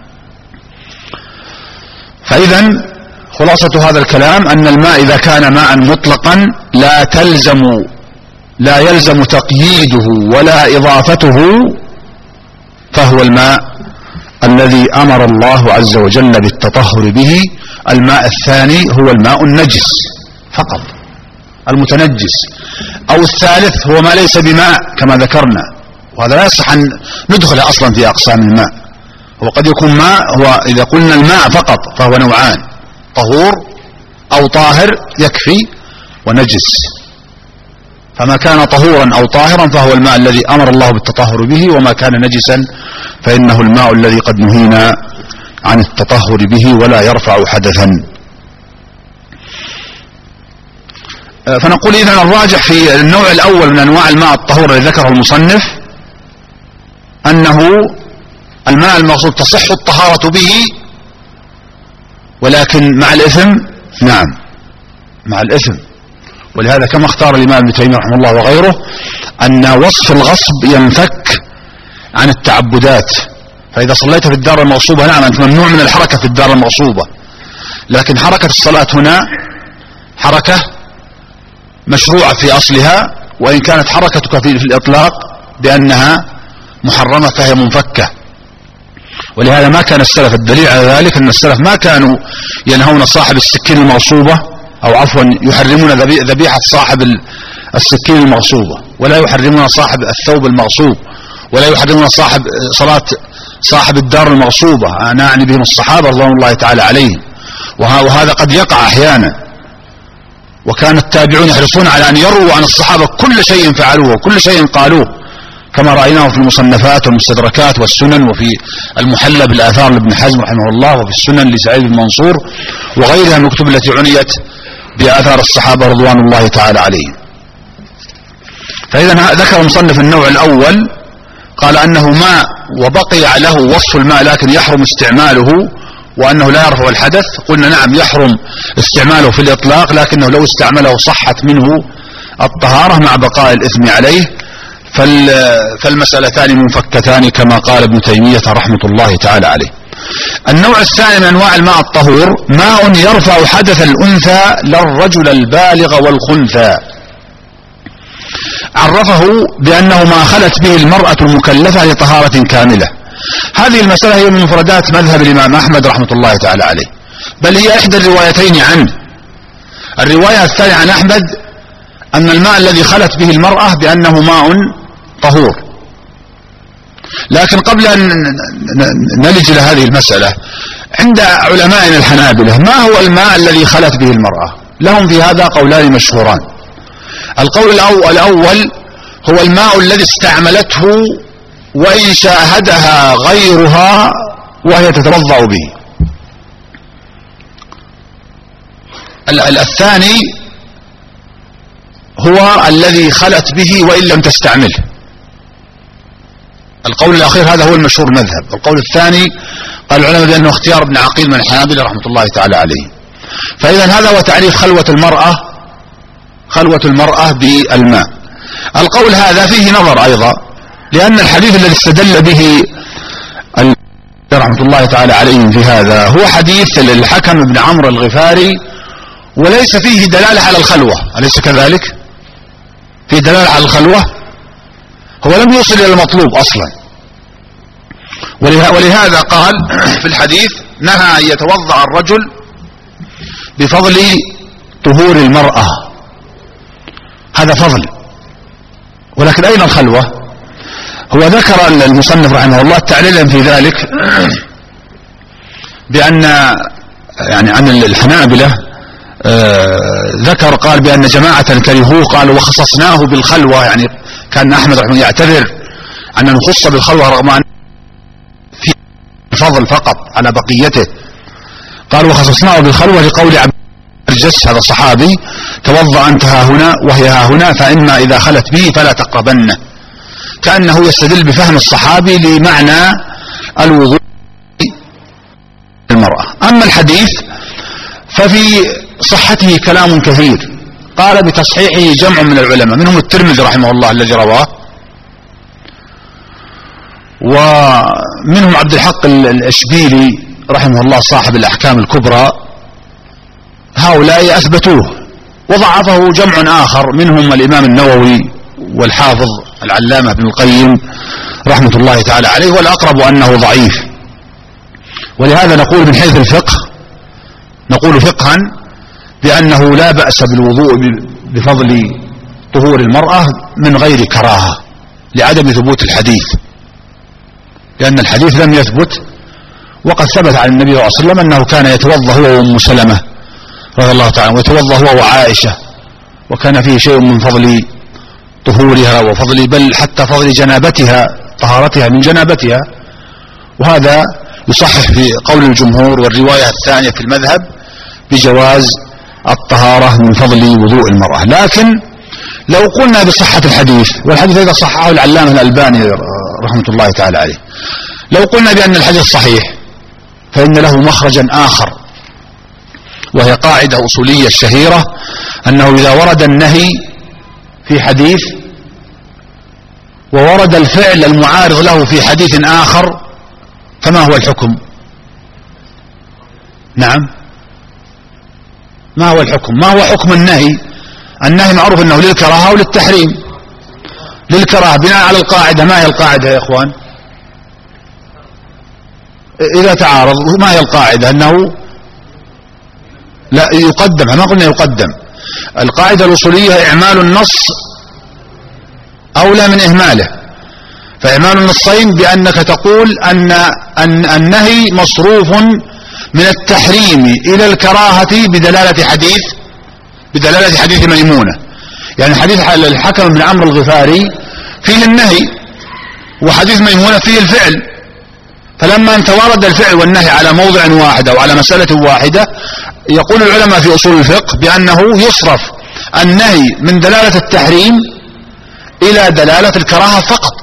فإذا خلاصة هذا الكلام أن الماء إذا كان ماء مطلقا لا تلزم لا يلزم تقييده ولا إضافته، فهو الماء الذي أمر الله عز وجل بالتطهر به. الماء الثاني هو الماء النجس فقط المتنجس، أو الثالث هو ما ليس بماء كما ذكرنا، وهذا لا يصح أن ندخل أصلا في أقسام الماء. هو قد يكون ماء، هو إذا قلنا الماء فقط فهو نوعان، طهور أو طاهر يكفي، ونجس. فما كان طهورا أو طاهرا فهو الماء الذي أمر الله بالتطهر به، وما كان نجسا فإنه الماء الذي قد نهينا عن التطهر به ولا يرفع حدثا. فنقول إذن الراجح في النوع الأول من أنواع الماء الطهور الذي ذكره المصنف أنه الماء المقصود تصح الطهارة به، ولكن مع الإثم، نعم مع الإثم. ولهذا كما اختار الإمام ابن تيمية رحمه الله وغيره أن وصف الغصب ينفك عن التعبدات. فإذا صليت في الدار المغصوبة نعم أنت ممنوع من الحركة في الدار المغصوبة، لكن حركة الصلاة هنا حركة مشروعة في أصلها، وإن كانت حركتك في الإطلاق بأنها محرمة فهي منفكة. ولهذا ما كان السلف، الدليل على ذلك أن السلف ما كانوا ينهون صاحب السكين المغصوبة، أو عفوا يحرمون ذبيحة صاحب السكين المغصوبة، ولا يحرمون صاحب الثوب المغصوب، ولا يحرمون صاحب صلاة صاحب الدار المغصوبة. أنا أعني بهم الصحابة رضوان الله تعالى عليهم، وهذا قد يقع أحيانا. وكان التابعون يحرصون على أن يرووا عن الصحابة كل شيء فعلوه وكل شيء قالوه، كما رأيناه في المصنفات والمستدركات والسنن، وفي المحلى بالآثار لابن حزم رحمه الله، وفي السنن لسعيد بن منصور وغيرها من الكتب التي عنيت بآثار الصحابة رضوان الله تعالى عليهم. فإذا ذكر المصنف النوع الأول، قال أنه ماء وبقي له وصف الماء لكن يحرم استعماله، وأنه لا يرفع الحدث. قلنا نعم يحرم استعماله في الإطلاق، لكنه لو استعمله صحت منه الطهارة مع بقاء الإثم عليه. فالمسألتان منفكتان كما قال ابن تيمية رحمة الله تعالى عليه. النوع الثاني من أنواع الماء الطهور ماء يرفع حدث الأنثى للرجل البالغ والخنثى. عرفه بأنه ما خلت به المرأة المكلفة لطهارة كاملة، هذه المسألة هي من مفردات مذهب الإمام أحمد رحمة الله تعالى عليه، بل هي إحدى الروايتين عنه. الرواية الثانية عن أحمد أن الماء الذي خلت به المرأة بأنه ماء طهور. لكن قبل أن نلج إلى هذه المسألة، عند علمائنا الحنابلة ما هو الماء الذي خلت به المرأة؟ لهم في هذا قولان مشهوران. القول الأول هو الماء الذي استعملته وإن شاهدها غيرها وهي تتوضأ به. الثاني هو الذي خلت به وإن لم تستعمله. القول الأخير هذا هو المشهور المذهب. القول الثاني قال العلماء بأنه اختيار ابن عقيل من الحنابلة رحمة الله تعالى عليه. فإذا هذا هو تعريف خلوة المرأة، خلوة المرأة بالماء. القول هذا فيه نظر أيضا، لأن الحديث الذي استدل به رحمة الله تعالى عليهم في هذا هو حديث الحكم بن عمرو الغفاري، وليس فيه دلالة على الخلوة، أليس كذلك؟ فيه دلالة على الخلوة، هو لم يوصل إلى المطلوب أصلا. ولهذا قال في الحديث نهى أن يتوضأ الرجل بفضل طهور المرأة، هذا فضل. ولكن أين الخلوة؟ هو ذكر المصنف رحمه الله تعليلا في ذلك بأن يعني عن الحنابلة آه ذكر قال بأن جماعة كرهوه، قال وخصصناه بالخلوة، يعني كان أحمد رحمه الله يعتذر أن نخص بالخلوة رغم أن في فضل فقط على بقيته. قال وخصصناه بالخلوة لقول عبد الجس هذا الصحابي توضأ أنت ها هنا وهي ها هنا، فإما إذا خلت به فلا تقربن، كأنه يستدل بفهم الصحابي لمعنى الوضوء المرأة. أما الحديث ففي صحته كلام كثير، قال بتصحيحه جمع من العلماء منهم الترمذي رحمه الله الذي رواه، ومنهم عبد الحق الاشبيلي رحمه الله صاحب الأحكام الكبرى. هؤلاء أثبتوه، وضعفه جمع آخر منهم الإمام النووي والحافظ العلامة ابن القيم رحمة الله تعالى عليه، والأقرب أنه ضعيف. ولهذا نقول من حيث الفقه، نقول فقها بأنه لا بأس بالوضوء بفضل طهور المرأة من غير كراهة لعدم ثبوت الحديث، لأن الحديث لم يثبت. وقد ثبت عن النبي صلى الله عليه وسلم أنه كان يتوضأ هو وأم سلمة رضي الله تعالى، ويتوضأ هو وعائشة، وكان فيه شيء من فضل طهورها وفضل بل حتى فضل جنابتها، طهارتها من جنابتها. وهذا يصحح في قول الجمهور والرواية الثانية في المذهب بجواز الطهارة من فضل وضوء المرأة. لكن لو قلنا بصحة الحديث، والحديث إذا صححه العلامة الألباني رحمة الله تعالى عليه، لو قلنا بأن الحديث صحيح فإن له مخرجا آخر، وهي قاعدة أصولية شهيرة أنه إذا ورد النهي في حديث وورد الفعل المعارض له في حديث آخر فما هو الحكم؟ نعم، ما هو الحكم؟ ما هو حكم النهي؟ النهي معروف أنه للكراهة وللتحريم. للكراهة بناء على القاعدة. ما هي القاعدة يا إخوان؟ إذا تعارض ما هي القاعدة؟ أنه لا يقدم، ما قلنا يقدم. القاعدة الأصولية إعمال النص أولى من إهماله. فإعمال النصين بأنك تقول أن, أن النهي مصروف من التحريم إلى الكراهة بدلالة حديث بدلالة حديث ميمونة. يعني حديث الحكم بن عمرو الغفاري فيه النهي، وحديث ميمونة فيه الفعل. فلما أن توارد الفعل والنهي على موضع واحد أو على مسألة واحدة، يقول العلماء في أصول الفقه بأنه يصرف النهي من دلالة التحريم إلى دلالة الكراهة فقط.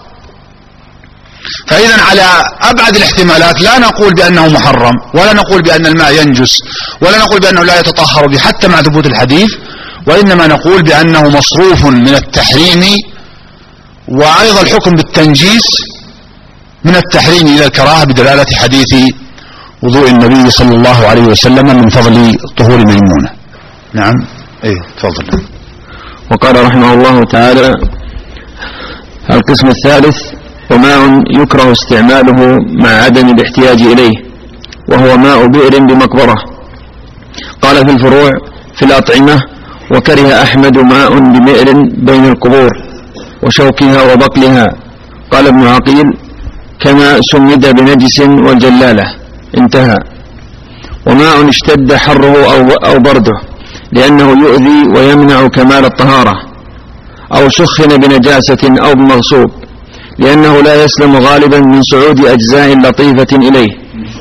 فإذا على أبعد الاحتمالات لا نقول بأنه محرم، ولا نقول بأن الماء ينجس، ولا نقول بأنه لا يتطهر به حتى مع ثبوت الحديث، وإنما نقول بأنه مصروف من التحريم، وأيضا الحكم بالتنجيس من التحريم إلى الكراهة بدلالة حديث وضوء النبي صلى الله عليه وسلم من فضل طهور ميمونة. نعم، ايه تفضل. وقال رحمه الله تعالى: القسم الثالث وماء يكره استعماله مع عدم الاحتياج إليه، وهو ماء بئر بمقبرة. قال في الفروع في الأطعمة: وكره أحمد ماء بمئر بين القبور وشوكها وبقلها. قال ابن عقيل: كما سمد بنجس والجلالة. انتهى. وماء اشتد حره أو برده لأنه يؤذي ويمنع كمال الطهارة، أو سخن بنجاسة أو بمغصوب لأنه لا يسلم غالبا من صعود أجزاء لطيفة إليه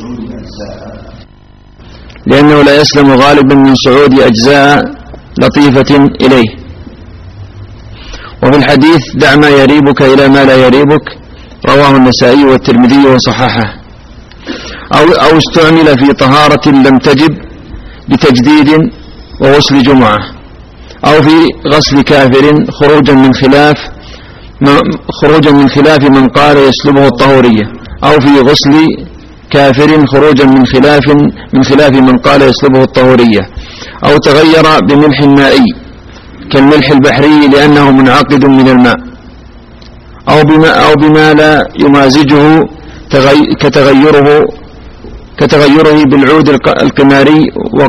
لأنه لا يسلم غالبا من صعود أجزاء لطيفة إليه. وفي الحديث: دع ما يريبك إلى ما لا يريبك، رواه النسائي والترمذي وصححه. أو, أو استعمل في طهارة لم تجب بتجديد وغسل جمعة، أو في غسل كافر خروجا من خلاف خروجا من خلاف من قال يسلبه الطهورية، أو في غسل كافر خروجا من خلاف من خلاف من قال يسلبه الطهورية، أو تغير بملح مائي كالملح البحري لأنه منعقد من الماء، أو بما, أو بما لا يمازجه كتغيره كتغيره بالعود القماري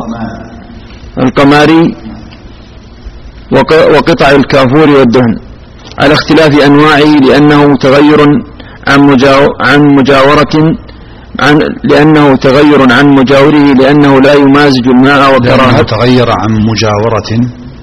القماري وقطع الكافور والدهن، على اختلاف أنواعه لأنه تغير عن عن مجاورة عن لأنه تغير عن مجاوره لأنه لا يمازج الماء وكراهته تغير عن مجاورة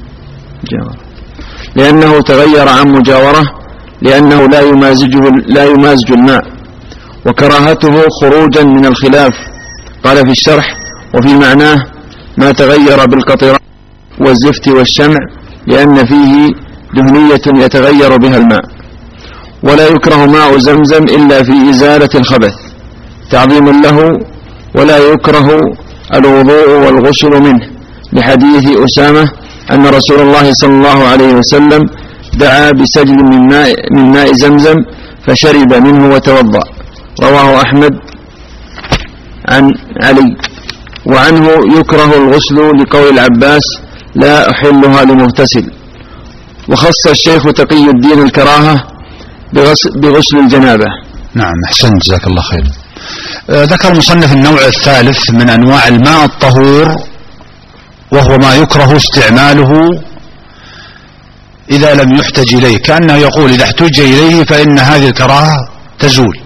لأنه تغير عن مجاورة لأنه لا يمازجه لا يمازج الماء وكراهته خروجا من الخلاف. قال في الشرح: وفي معناه ما تغير بالقطران والزفت والشمع لأن فيه دهنية يتغير بها الماء. ولا يكره ماء زمزم إلا في إزالة الخبث تعظيما له، ولا يكره الوضوء والغسل منه لحديث أسامة أن رسول الله صلى الله عليه وسلم دعا بسجل من ماء, من ماء زمزم فشرب منه وتوضأ. رواه أحمد عن علي. وعنه يكره الغسل لقول العباس: لا أحلها لمغتسل. وخص الشيخ تقي الدين الكراهة بغسل الجنابة. نعم، أحسن، جزاك الله خير. آه ذكر المصنف النوع الثالث من أنواع الماء الطهور، وهو ما يكره استعماله إذا لم يحتج إليه، كأنه يقول إذا احتج إليه فإن هذه الكراهة تزول.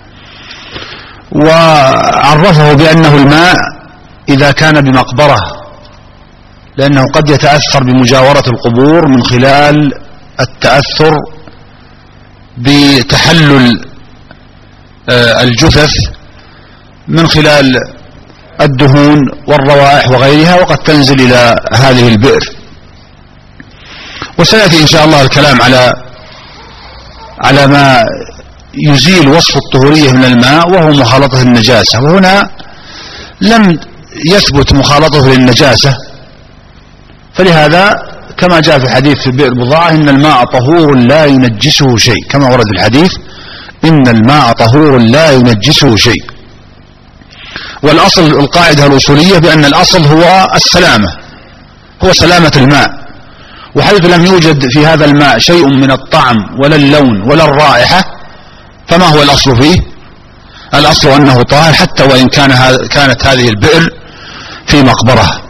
وعرفه بأنه الماء إذا كان بمقبرة، لأنه قد يتأثر بمجاورة القبور من خلال التأثر بتحلل الجثث من خلال الدهون والروائح وغيرها، وقد تنزل إلى هذه البئر. وسيأتي إن شاء الله الكلام على على ما يزيل وصف الطهورية من الماء، وهو مخالطة النجاسة. وهنا لم يثبت مخالطته للنجاسة، فلهذا كما جاء في حديث في بئر بضاعة: إن الماء طهور لا ينجسه شيء، كما ورد في الحديث: إن الماء طهور لا ينجسه شيء. والأصل القاعدة الأصولية بأن الأصل هو السلامة، هو سلامة الماء، وحيث لم يوجد في هذا الماء شيء من الطعم ولا اللون ولا الرائحة، فما هو الأصل فيه؟ الأصل أنه طاهر، حتى وإن كان كانت هذه البئر في مقبرة.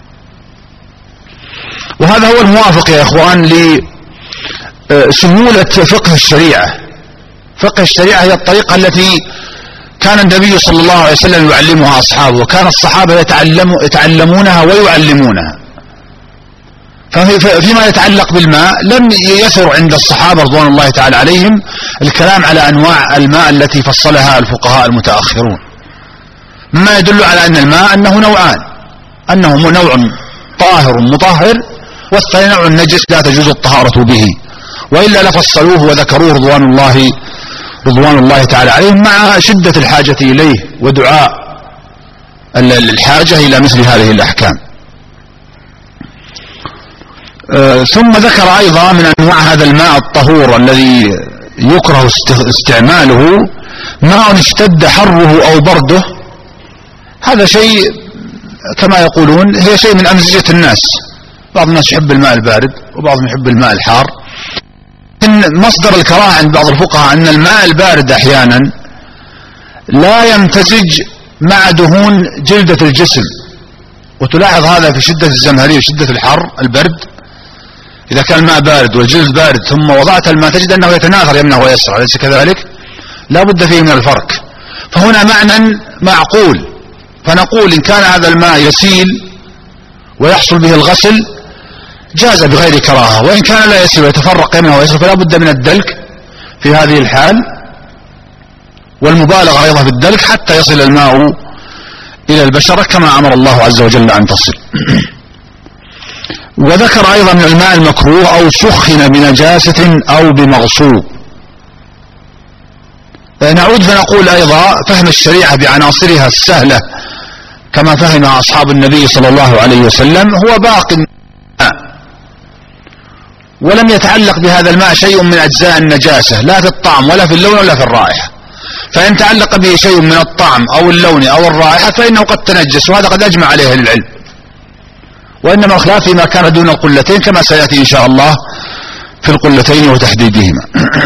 وهذا هو الموافق يا إخوان لسهولة فقه الشريعة. فقه الشريعة هي الطريقة التي كان النبي صلى الله عليه وسلم يعلمها أصحابه، وكان الصحابة يتعلموا يتعلمونها ويعلمونها. ففيما يتعلق بالماء لم يثر عند الصحابة رضوان الله تعالى عليهم الكلام على أنواع الماء التي فصلها الفقهاء المتأخرون، مما يدل على أن الماء أنه نوعان: أنه نوع طاهر مطهر، والثاني نوع النجس لا تجوز الطهارة به، وإلا لفصلوه وذكروه رضوان الله رضوان الله تعالى عليهم، مع شدة الحاجة إليه ودعاء الحاجة إلى مثل هذه الأحكام. آه ثم ذكر أيضا من أنواع هذا الماء الطهور الذي يكره استعماله: ماء اشتد حره أو برده. هذا شيء كما يقولون هي شيء من أمزجة الناس، بعض الناس يحب الماء البارد وبعضهم يحب الماء الحار. إن مصدر الكراهة عند بعض الفقهاء أن الماء البارد أحيانا لا يمتزج مع دهون جلدة الجسم، وتلاحظ هذا في شدة الزمهرير وشدة الحر البرد. إذا كان الماء بارد والجلد بارد ثم وضعت الماء تجد أنه يتناثر يمنه ويسرى، أليس كذلك؟ لا بد فيه من الفرق. فهنا معنى معقول، فنقول إن كان هذا الماء يسيل ويحصل به الغسل جاز بغير كراهة، وإن كان لا يسيل ويتفرق يمنه ويسرى فلا بد من الدلك في هذه الحال، والمبالغة أيضا في الدلك حتى يصل الماء إلى البشرة كما أمر الله عز وجل أن تصل. وذكر أيضا من الماء المكروه أو سخن بنجاسة أو بمغصوب. نعود فنقول أيضا فهم الشريعة بعناصرها السهلة كما فهم أصحاب النبي صلى الله عليه وسلم هو باق الماء، ولم يتعلق بهذا الماء شيء من أجزاء النجاسة لا في الطعم ولا في اللون ولا في الرائحة، فإن تعلق به شيء من الطعم أو اللون أو الرائحة فإنه قد تنجس، وهذا قد أجمع عليه العلم. وإنما الخلاف فيما كان دون القلتين كما سيأتي إن شاء الله في القلتين وتحديدهما.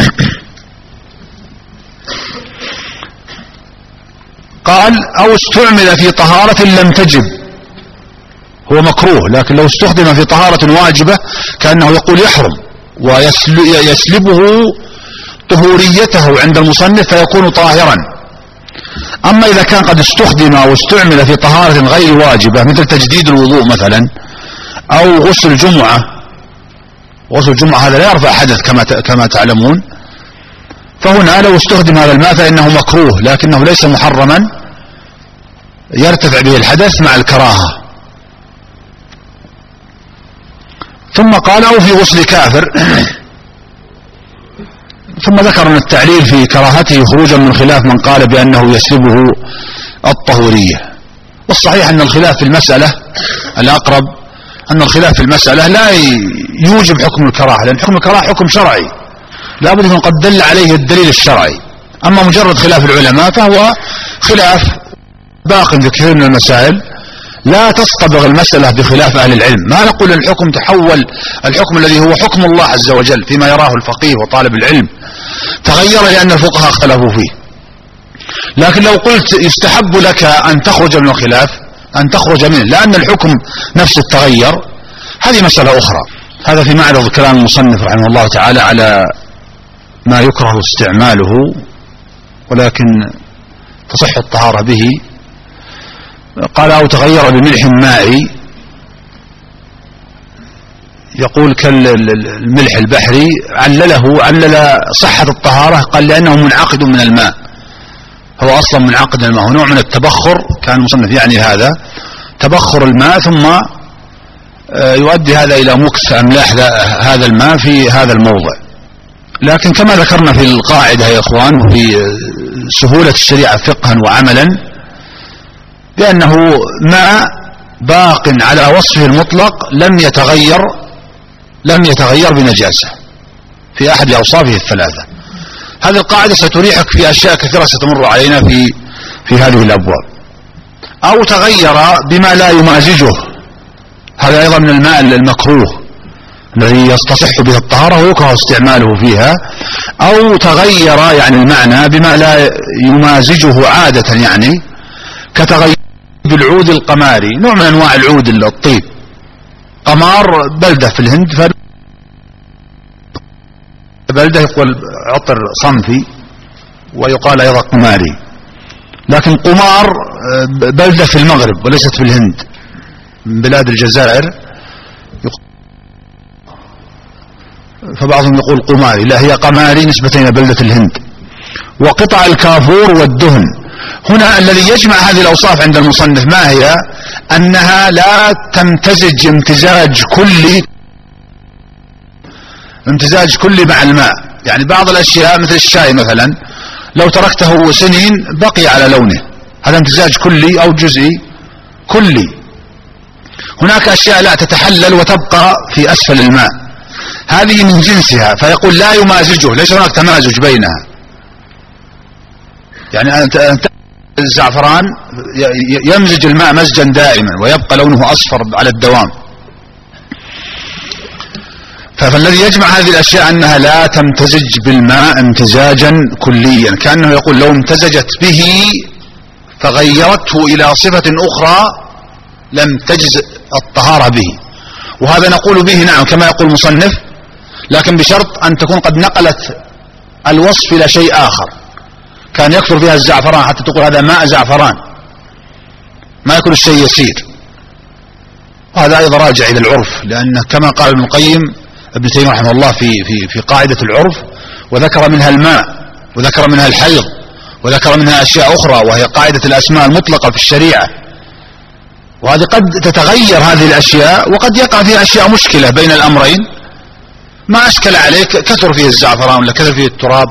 قال أو استعمل في طهارة لم تجب، هو مكروه لكن لو استخدم في طهارة واجبة كأنه يقول يحرم ويسلبه طهوريته عند المصنف فيكون طاهرا. أما إذا كان قد استخدم واستعمل في طهارة غير واجبة مثل تجديد الوضوء مثلا أو غسل جمعة، غسل الجمعة هذا لا يرفع حدث كما كما تعلمون، فهنا لو استخدم هذا الماء فإنه مكروه لكنه ليس محرما يرتفع به الحدث مع الكراهة. ثم قال أو في غسل كافر، ثم ذكر أن التعليل في كراهته خروجا من خلاف من قال بأنه يسلبه الطهورية. والصحيح أن الخلاف في المسألة الأقرب أن الخلاف في المسألة لا يوجب حكم الكراهة، لأن حكم الكراهة حكم شرعي لا بد أن قد دل عليه الدليل الشرعي. أما مجرد خلاف العلماء فهو خلاف باق في كثير من المسائل لا تصطبغ المسألة بخلاف أهل العلم. ما نقول الحكم تحول، الحكم الذي هو حكم الله عز وجل فيما يراه الفقيه وطالب العلم تغير لأن الفقهاء اختلفوا فيه. لكن لو قلت يستحب لك أن تخرج من الخلاف أن تخرج منه لأن الحكم نفسه تغير، هذه مسألة أخرى. هذا في معرض كلام المصنف رحمه الله تعالى على ما يكره استعماله ولكن تصح الطهارة به. قال أو تغير بملح مائي، يقول كالملح البحري، علله علل صحة الطهارة قال لأنه منعقد من الماء، هو أصلا منعقد من الماء، هو نوع من التبخر كان المصنف يعني هذا تبخر الماء ثم يؤدي هذا إلى مكس أملاح هذا الماء في هذا الموضع. لكن كما ذكرنا في القاعدة يا إخوان وفي سهولة الشريعة فقها وعملا بأنه ماء باق على وصفه المطلق لم يتغير لم يتغير بنجاسة في أحد أوصافه الثلاثة. هذه القاعدة ستريحك في أشياء كثيرة ستمر علينا في في هذه الأبواب. أو تغير بما لا يمازجه، هذا أيضا من الماء المكروه الذي يستصح به الطهارة ويكره استعماله فيها. أو تغير يعني المعنى بما لا يمازجه عادة، يعني كتغير بالعود القماري، نوع من أنواع العود الطيب. قمار بلدة في الهند، بلدة يقول عطر صنفي ويقال أيضا قماري، لكن قمار بلدة في المغرب وليست في الهند من بلاد الجزائر، فبعضهم يقول قماري، لا هي قماري نسبة إلى بلدة الهند. وقطع الكافور والدهن، هنا الذي يجمع هذه الأوصاف عند المصنف ما هي؟ أنها لا تمتزج امتزاج كلي امتزاج كلي مع الماء. يعني بعض الأشياء مثل الشاي مثلا لو تركته سنين بقي على لونه، هذا امتزاج كلي أو جزئي كلي. هناك أشياء لا تتحلل وتبقى في أسفل الماء، هذه من جنسها، فيقول لا يمازجه، ليس هناك تمازج بينها. يعني أنت الزعفران يمزج الماء مزجا دائما ويبقى لونه أصفر على الدوام، فالذي يجمع هذه الأشياء أنها لا تمتزج بالماء امتزاجا كليا، كأنه يقول لو امتزجت به فغيرته إلى صفة أخرى لم تجزئ الطهارة به. وهذا نقول به نعم كما يقول المصنف، لكن بشرط أن تكون قد نقلت الوصف إلى شيء آخر. كان يكثر فيها الزعفران حتى تقول هذا ماء زعفران، ما يكون الشيء يسير. وهذا أيضا راجع إلى العرف، لأن كما قال ابن القيم ابن تيمية رحمه الله في, في, في قاعدة العرف، وذكر منها الماء وذكر منها الحيض وذكر منها أشياء أخرى، وهي قاعدة الأسماء المطلقة في الشريعة. وهذه قد تتغير هذه الأشياء وقد يقع فيها أشياء مشكلة بين الأمرين. ما أشكل عليك كثر فيه الزعفران ولا كثر فيه التراب،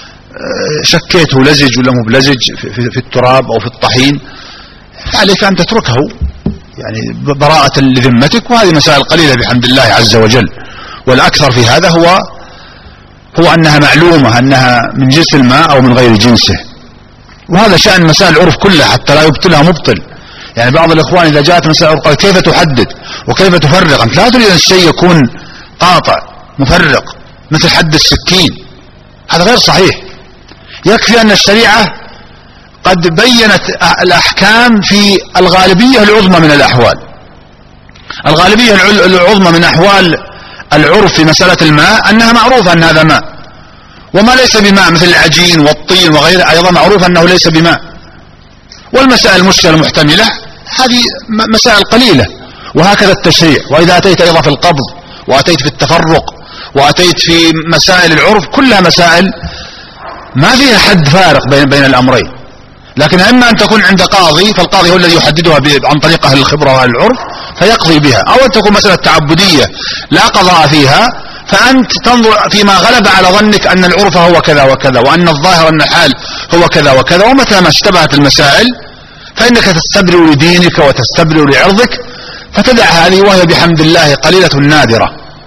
شكيته لزج ولا مو بلزج في, في, في التراب أو في الطحين، عليك أن تتركه يعني براءة لذمتك. وهذه مسائل قليلة بحمد الله عز وجل. والأكثر في هذا هو هو أنها معلومة أنها من جنس الماء أو من غير جنسه. وهذا شأن مسائل العرف كلها حتى لا يبطلها مبطل. يعني بعض الإخوان إذا جاءت مسائل العرف قال كيف تحدد وكيف تفرق؟ أنت لا تريد أن الشيء يكون قاطع مفرق مثل حد السكين، هذا غير صحيح. يكفي أن الشريعة قد بينت الأحكام في الغالبية العظمى من الأحوال. الغالبية العظمى من أحوال العرف في مسألة الماء أنها معروفة أن هذا ماء، وما ليس بماء مثل العجين والطين وغيره أيضا معروف أنه ليس بماء. والمسائل المشكلة المحتملة هذه مسائل قليلة. وهكذا التشريع. وإذا أتيت أيضا في القبض وأتيت في التفرق وأتيت في مسائل العرف كلها مسائل ما فيها حد فارق بين بين الأمرين. لكن إما أن تكون عند قاضي، فالقاضي هو الذي يحددها عن طريق أهل الخبرة وأهل العرف فيقضي بها، أو أن تكون مسألة تعبدية لا قضاء فيها، فأنت تنظر فيما غلب على ظنك أن العرف هو كذا وكذا وأن الظاهر أن الحال هو كذا وكذا. ومتى ما اشتبهت المسائل فإنك تستبرئ لدينك وتستبرئ لعرضك فتدع هذه، وهي بحمد الله قليلة نادرة.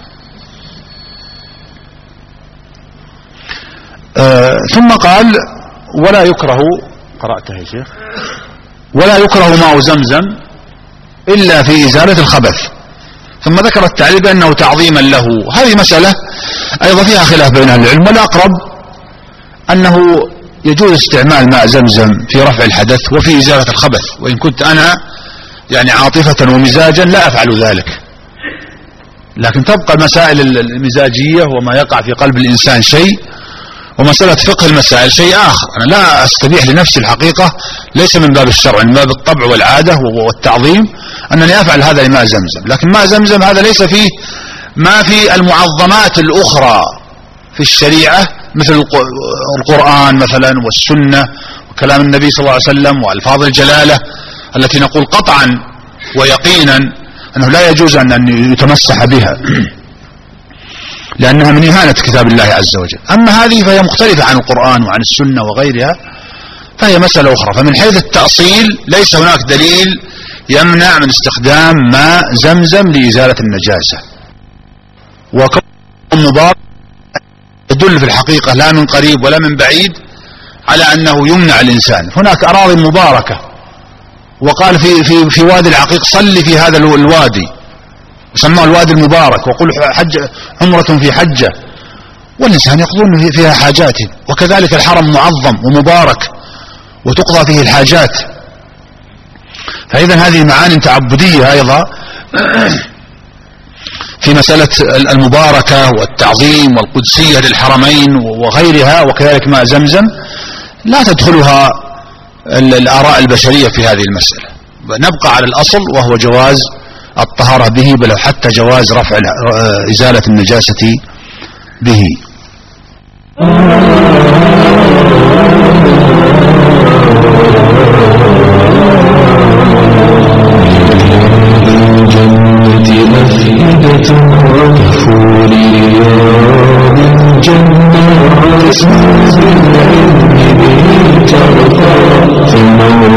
آه ثم قال ولا يكره، قرأتها يا شيخ، ولا يكره ماء زمزم إلا في إزالة الخبث. ثم ذكر التعليل بأنه تعظيما له. هذه مسألة أيضا فيها خلاف بين أهل العلم، والأقرب أنه يجوز استعمال ماء زمزم في رفع الحدث وفي إزالة الخبث، وإن كنت أنا يعني عاطفة ومزاجا لا أفعل ذلك. لكن تبقى المسائل المزاجية وما يقع في قلب الإنسان شيء، ومسألة فقه المسائل شيء آخر. أنا لا أستبيح لنفسي الحقيقة، ليس من باب الشرع، من باب الطبع والعادة والتعظيم، أنني أفعل هذا لماء زمزم. لكن ماء زمزم هذا ليس فيه ما في المعظمات الأخرى في الشريعة مثل القرآن مثلا والسنة وكلام النبي صلى الله عليه وسلم وألفاظ الجلالة التي نقول قطعا ويقينا أنه لا يجوز أن يتمسح بها لأنها من إهانة كتاب الله عز وجل. أما هذه فهي مختلفة عن القرآن وعن السنة وغيرها، فهي مسألة أخرى. فمن حيث التأصيل ليس هناك دليل يمنع من استخدام ماء زمزم لإزالة النجاسة. وكون مبارك يدل في الحقيقة لا من قريب ولا من بعيد على أنه يمنع الإنسان. هناك أراضي مباركة، وقال في في في وادي العقيق صلي في هذا الوادي، سماه الوادي المبارك، وقل حج عمرة في حجة، والإنسان يقضون فيها حاجاته. وكذلك الحرم معظم ومبارك وتقضى فيه الحاجات. فإذا هذه معاني تعبدية أيضا في مسألة المباركة والتعظيم والقدسية للحرمين وغيرها، وكذلك ماء زمزم لا تدخلها الآراء البشرية في هذه المسألة. نبقى على الأصل وهو جواز الطهارة به، بل حتى جواز رفع إزالة النجاسة به. الجنة أفئدة وكفور رياض الجنة تسمع بالعلم به ترقى، فالمولى